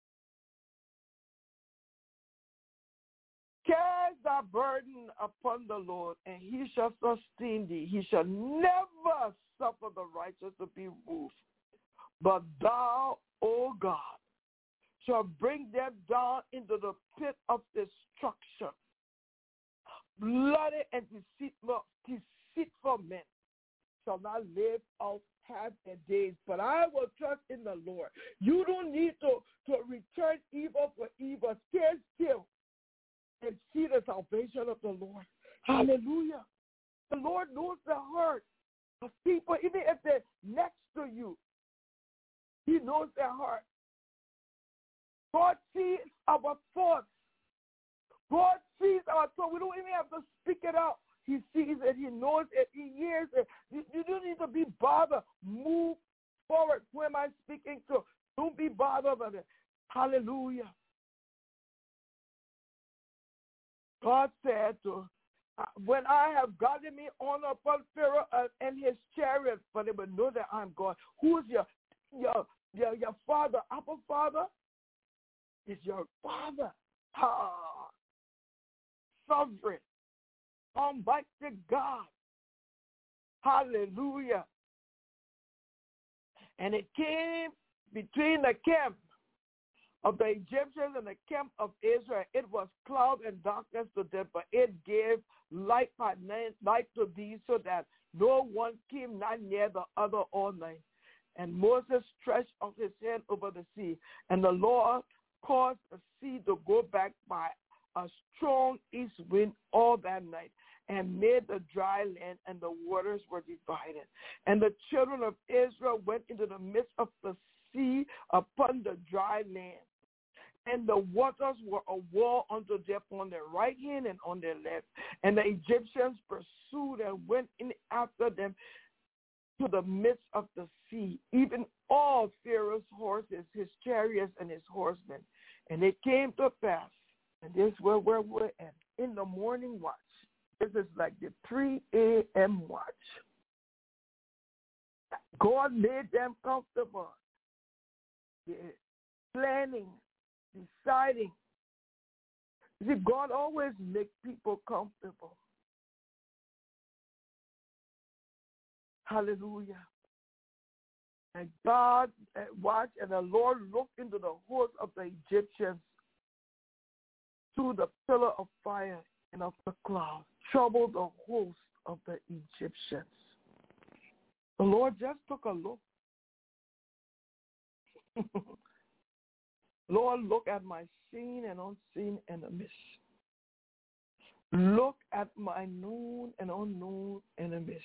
Cast thy burden upon the Lord, and he shall sustain thee. He shall never suffer the righteous to be moved. But thou, O God, shall bring them down into the pit of destruction. Bloody and deceitful, deceitful men shall not live out half their days, but I will trust in the Lord. You don't need to, to return evil for evil. Stand still and see the salvation of the Lord. Hallelujah. The Lord knows the heart of people, even if they're next to you. He knows their heart. God sees our thoughts. God sees our thoughts. We don't even have to speak it out. He sees it. He knows it. He hears it. You, you don't need to be bothered. Move forward. Who am I speaking to? Don't be bothered about it. Hallelujah. God said to, uh, when I have gotten me honor upon Pharaoh uh, and his chariots, but they will know that I'm God. Who's your your your, your father? Our father is your father. Ah, sovereign, almighty God. Hallelujah. And it came between the camp of the Egyptians and the camp of Israel. It was cloud and darkness to them, but it gave light by night, light to these, so that no one came not near the other all night. And Moses stretched out his hand over the sea, and the Lord caused the sea to go back by a strong east wind all that night, and made the dry land, and the waters were divided. And the children of Israel went into the midst of the sea upon the dry land. And the waters were a wall unto them on their right hand and on their left. And the Egyptians pursued and went in after them to the midst of the sea, even all Pharaoh's horses, his chariots, and his horsemen. And it came to pass, and this is where we're at, in the morning watch. This is like the three a.m. watch. God made them comfortable. They're planning, deciding. You see, God always makes people comfortable. Hallelujah. And God watched, and the Lord looked into the host of the Egyptians through the pillar of fire and of the cloud, troubled the host of the Egyptians. The Lord just took a look. Lord, look at my seen and unseen enemies. Look at my known and unknown enemies.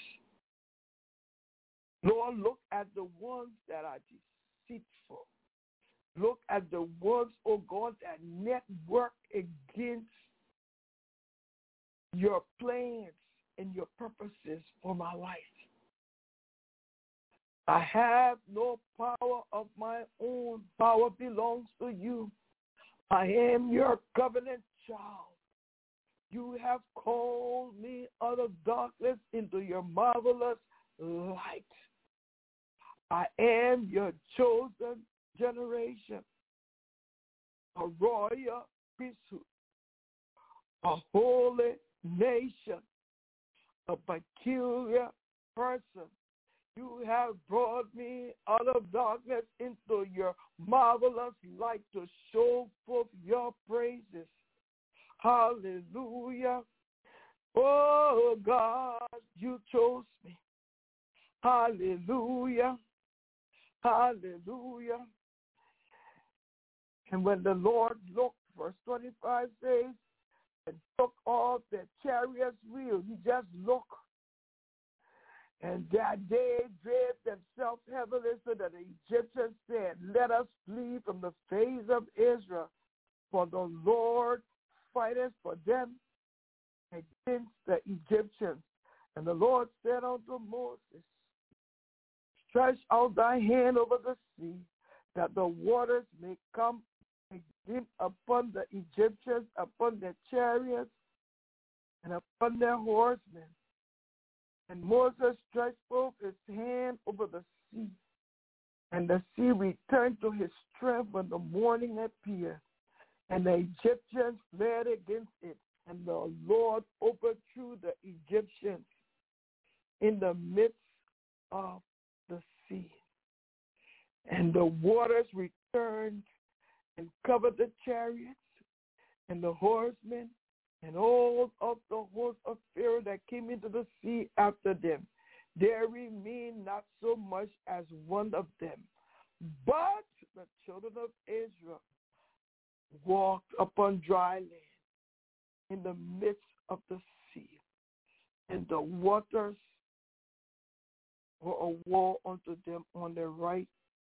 Lord, look at the ones that are deceitful. Look at the ones, oh God, that network against your plans and your purposes for my life. I have no power of my own. Power belongs to you. I am your covenant child. You have called me out of darkness into your marvelous light. I am your chosen generation, a royal priesthood, a holy nation, a peculiar person. You have brought me out of darkness into your marvelous light to show forth your praises. Hallelujah. Oh, God, you chose me. Hallelujah. Hallelujah. And when the Lord looked, verse twenty-five says, and took off the chariot's wheel, he just looked. And that they drave themselves heavily, so that the Egyptians said, let us flee from the face of Israel, for the Lord fighteth for them against the Egyptians. And the Lord said unto Moses, stretch out thy hand over the sea, that the waters may come again upon the Egyptians, upon their chariots, and upon their horsemen. And Moses stretched forth his hand over the sea, and the sea returned to his strength when the morning appeared. And the Egyptians fled against it, and the Lord overthrew the Egyptians in the midst of the sea. And the waters returned and covered the chariots and the horsemen and all of the host of Pharaoh that came into the sea after them. There remained not so much as one of them. But the children of Israel walked upon dry land in the midst of the sea, and the waters were a wall unto them on their right,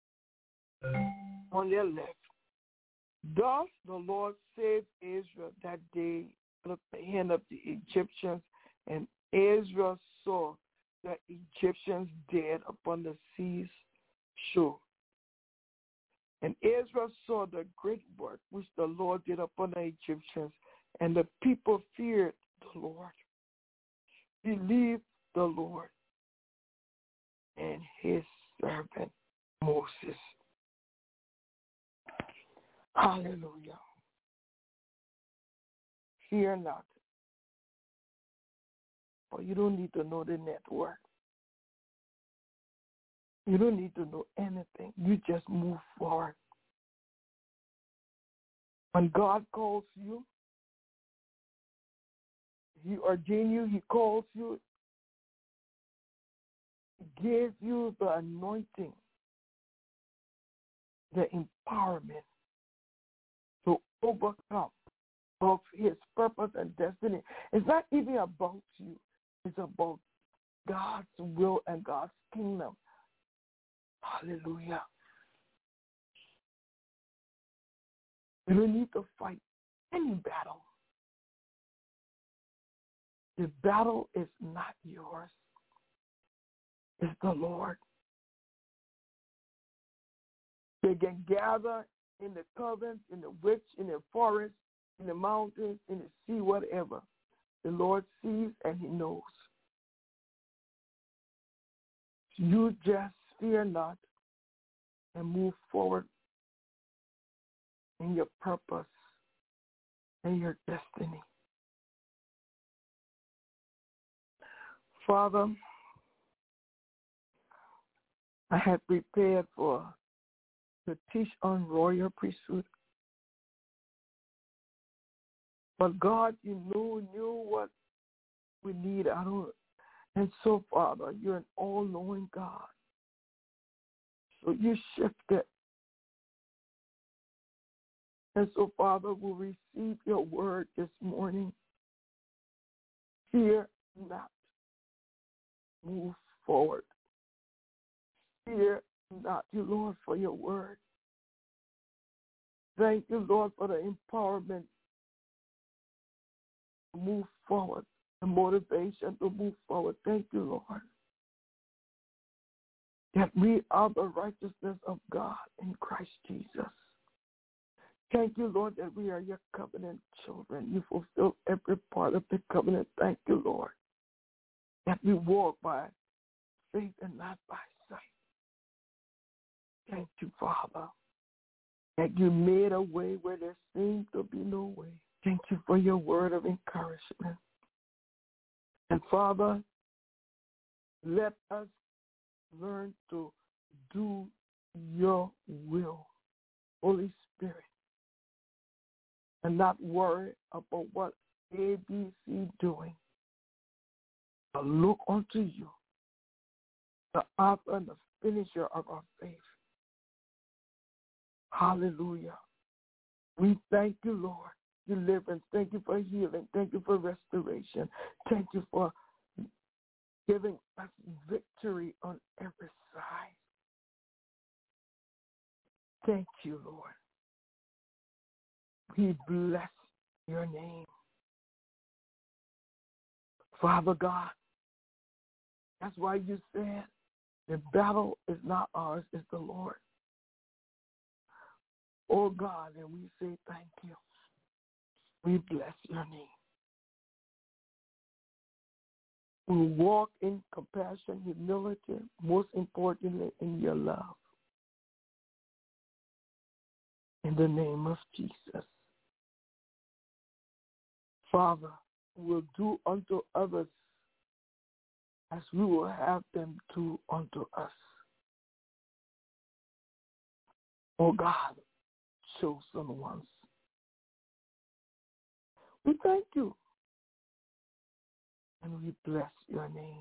on their left. Thus the Lord saved Israel that day out of the hand of the Egyptians, and Israel saw the Egyptians dead upon the sea's shore. And Israel saw the great work which the Lord did upon the Egyptians, and the people feared the Lord, believed the Lord, and his servant Moses. Hallelujah. Fear not. For you don't need to know the network. You don't need to know anything. You just move forward. When God calls you, He ordains you, He calls you, He gives you the anointing, the empowerment to overcome of His purpose and destiny. It's not even about you. It's about God's will and God's kingdom. Hallelujah. You don't need to fight any battle. The battle is not yours. It's the Lord. They can gather in the covens, in the witch, in the forest, in the mountains, in the sea, whatever. The Lord sees and he knows. You just fear not and move forward in your purpose and your destiny. Father, I had prepared for to teach on royal priesthood. But God, you knew, knew what we need. I don't, and so, Father, you're an all-knowing God. So you shifted. And so, Father, we'll receive your word this morning. Fear not. Move forward. Fear not you, Lord, for your word. Thank you, Lord, for the empowerment to move forward, the motivation to move forward. Thank you, Lord, that we are the righteousness of God in Christ Jesus. Thank you, Lord, that we are your covenant children. You fulfill every part of the covenant. Thank you, Lord, that we walk by faith and not by sight. Thank you, Father, that you made a way where there seemed to be no way. Thank you for your word of encouragement. And Father, let us learn to do your will, Holy Spirit, and not worry about what A B C doing, but look unto you, the author and the finisher of our faith. Hallelujah. We thank you, Lord, deliverance. Thank you for healing. Thank you for restoration. Thank you for giving us victory on every side. Thank you, Lord. We bless your name. Father God, that's why you said the battle is not ours, it's the Lord. Oh God, and we say thank you. We bless your name. We walk in compassion, humility, most importantly in your love. In the name of Jesus. Father, we will do unto others as we will have them do unto us. Oh God, chosen ones. We thank you and we bless your name.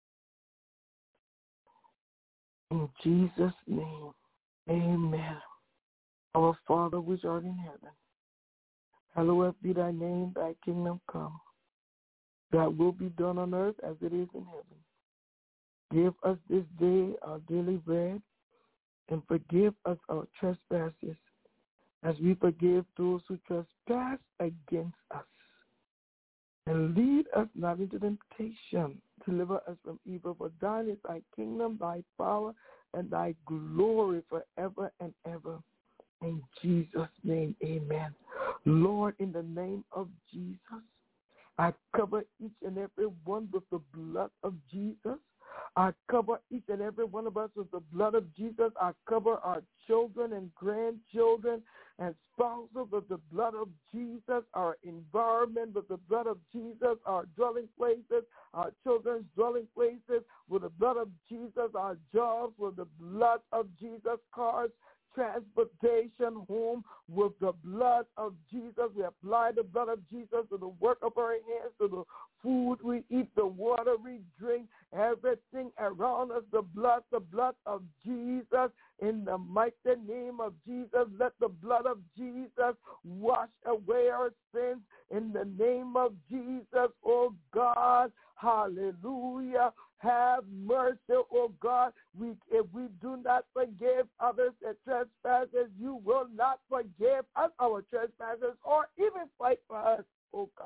In Jesus' name, amen. Our Father which art in heaven, hallowed be thy name, thy kingdom come. Thy will be done on earth as it is in heaven. Give us this day our daily bread, and forgive us our trespasses, as we forgive those who trespass against us. And lead us not into temptation. Deliver us from evil. For thine is thy kingdom, thy power, and thy glory forever and ever. In Jesus' name, amen. Lord, in the name of Jesus, I cover each and every one with the blood of Jesus. I cover each and every one of us with the blood of Jesus. I cover our children and grandchildren and spouses with the blood of Jesus, our environment with the blood of Jesus, our dwelling places, our children's dwelling places with the blood of Jesus, our jobs with the blood of Jesus, cars, transportation, home with the blood of Jesus. We apply the blood of Jesus to the work of our hands, to the food we eat, the water we drink, everything around us, the blood, the blood of Jesus. In the mighty name of Jesus, let the blood of Jesus wash away our sins. In the name of Jesus, oh God, hallelujah. Have mercy, oh God. We, if we do not forgive others their trespasses, you will not forgive us our trespasses or even fight for us, oh God.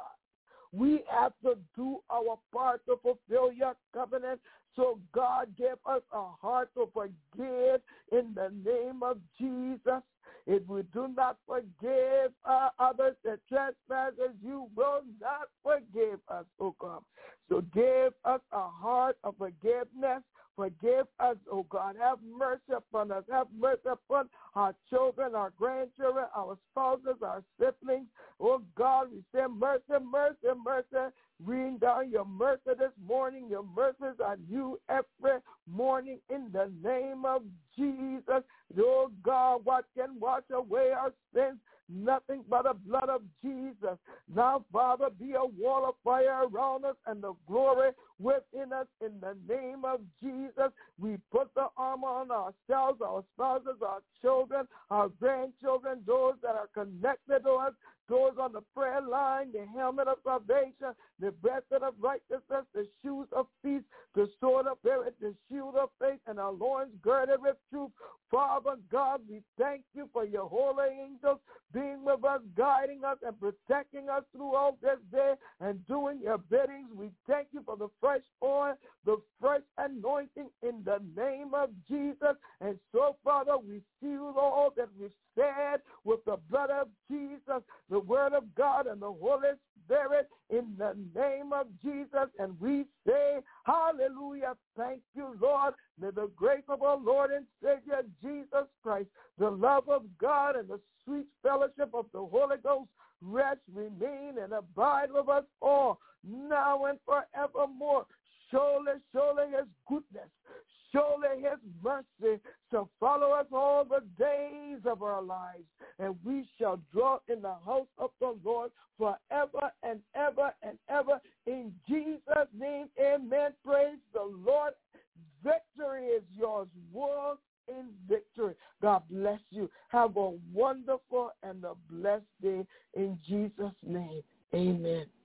We have to do our part to fulfill your covenant. So God, give us a heart to forgive in the name of Jesus. If we do not forgive uh, others their trespasses, you will not forgive us, oh God. So give us a heart of forgiveness. Forgive us, oh God. Have mercy upon us. Have mercy upon our children, our grandchildren, our spouses, our siblings. Oh God, we say mercy, mercy, mercy. Bring down your mercy this morning. Your mercies are new every morning in the name of Jesus. Oh God, what can wash away our sins? Nothing but the blood of Jesus. Now, Father, be a wall of fire around us and the glory within us in the name of Jesus. We put the armor on ourselves, our spouses, our children, our grandchildren, those that are connected to us, those on the prayer line, the helmet of salvation, the breastplate of righteousness, the shoes of peace, the sword of spirit, the shield of faith, and our loins girded with truth. Father God, we thank you for your holy angels being with us, guiding us, and protecting us throughout this day and doing your biddings. We thank you for the fresh oil, the fresh anointing in the name of Jesus. And so, Father, we seal all that we've said with the blood of Jesus, the word of God, and the Holy Spirit in the name of Jesus. And we say, hallelujah, thank you, Lord. May the grace of our Lord and Savior Jesus Christ, the love of God, and the sweet fellowship of the Holy Ghost rest, remain, and abide with us all, now and forevermore. Surely, surely his goodness, surely his mercy shall follow us all the days of our lives, and we shall dwell in the house of the Lord forever and ever and ever. In Jesus' name, amen. Praise the Lord. Victory is yours. Walk in victory. God bless you. Have a wonderful and a blessed day in Jesus' name. Amen.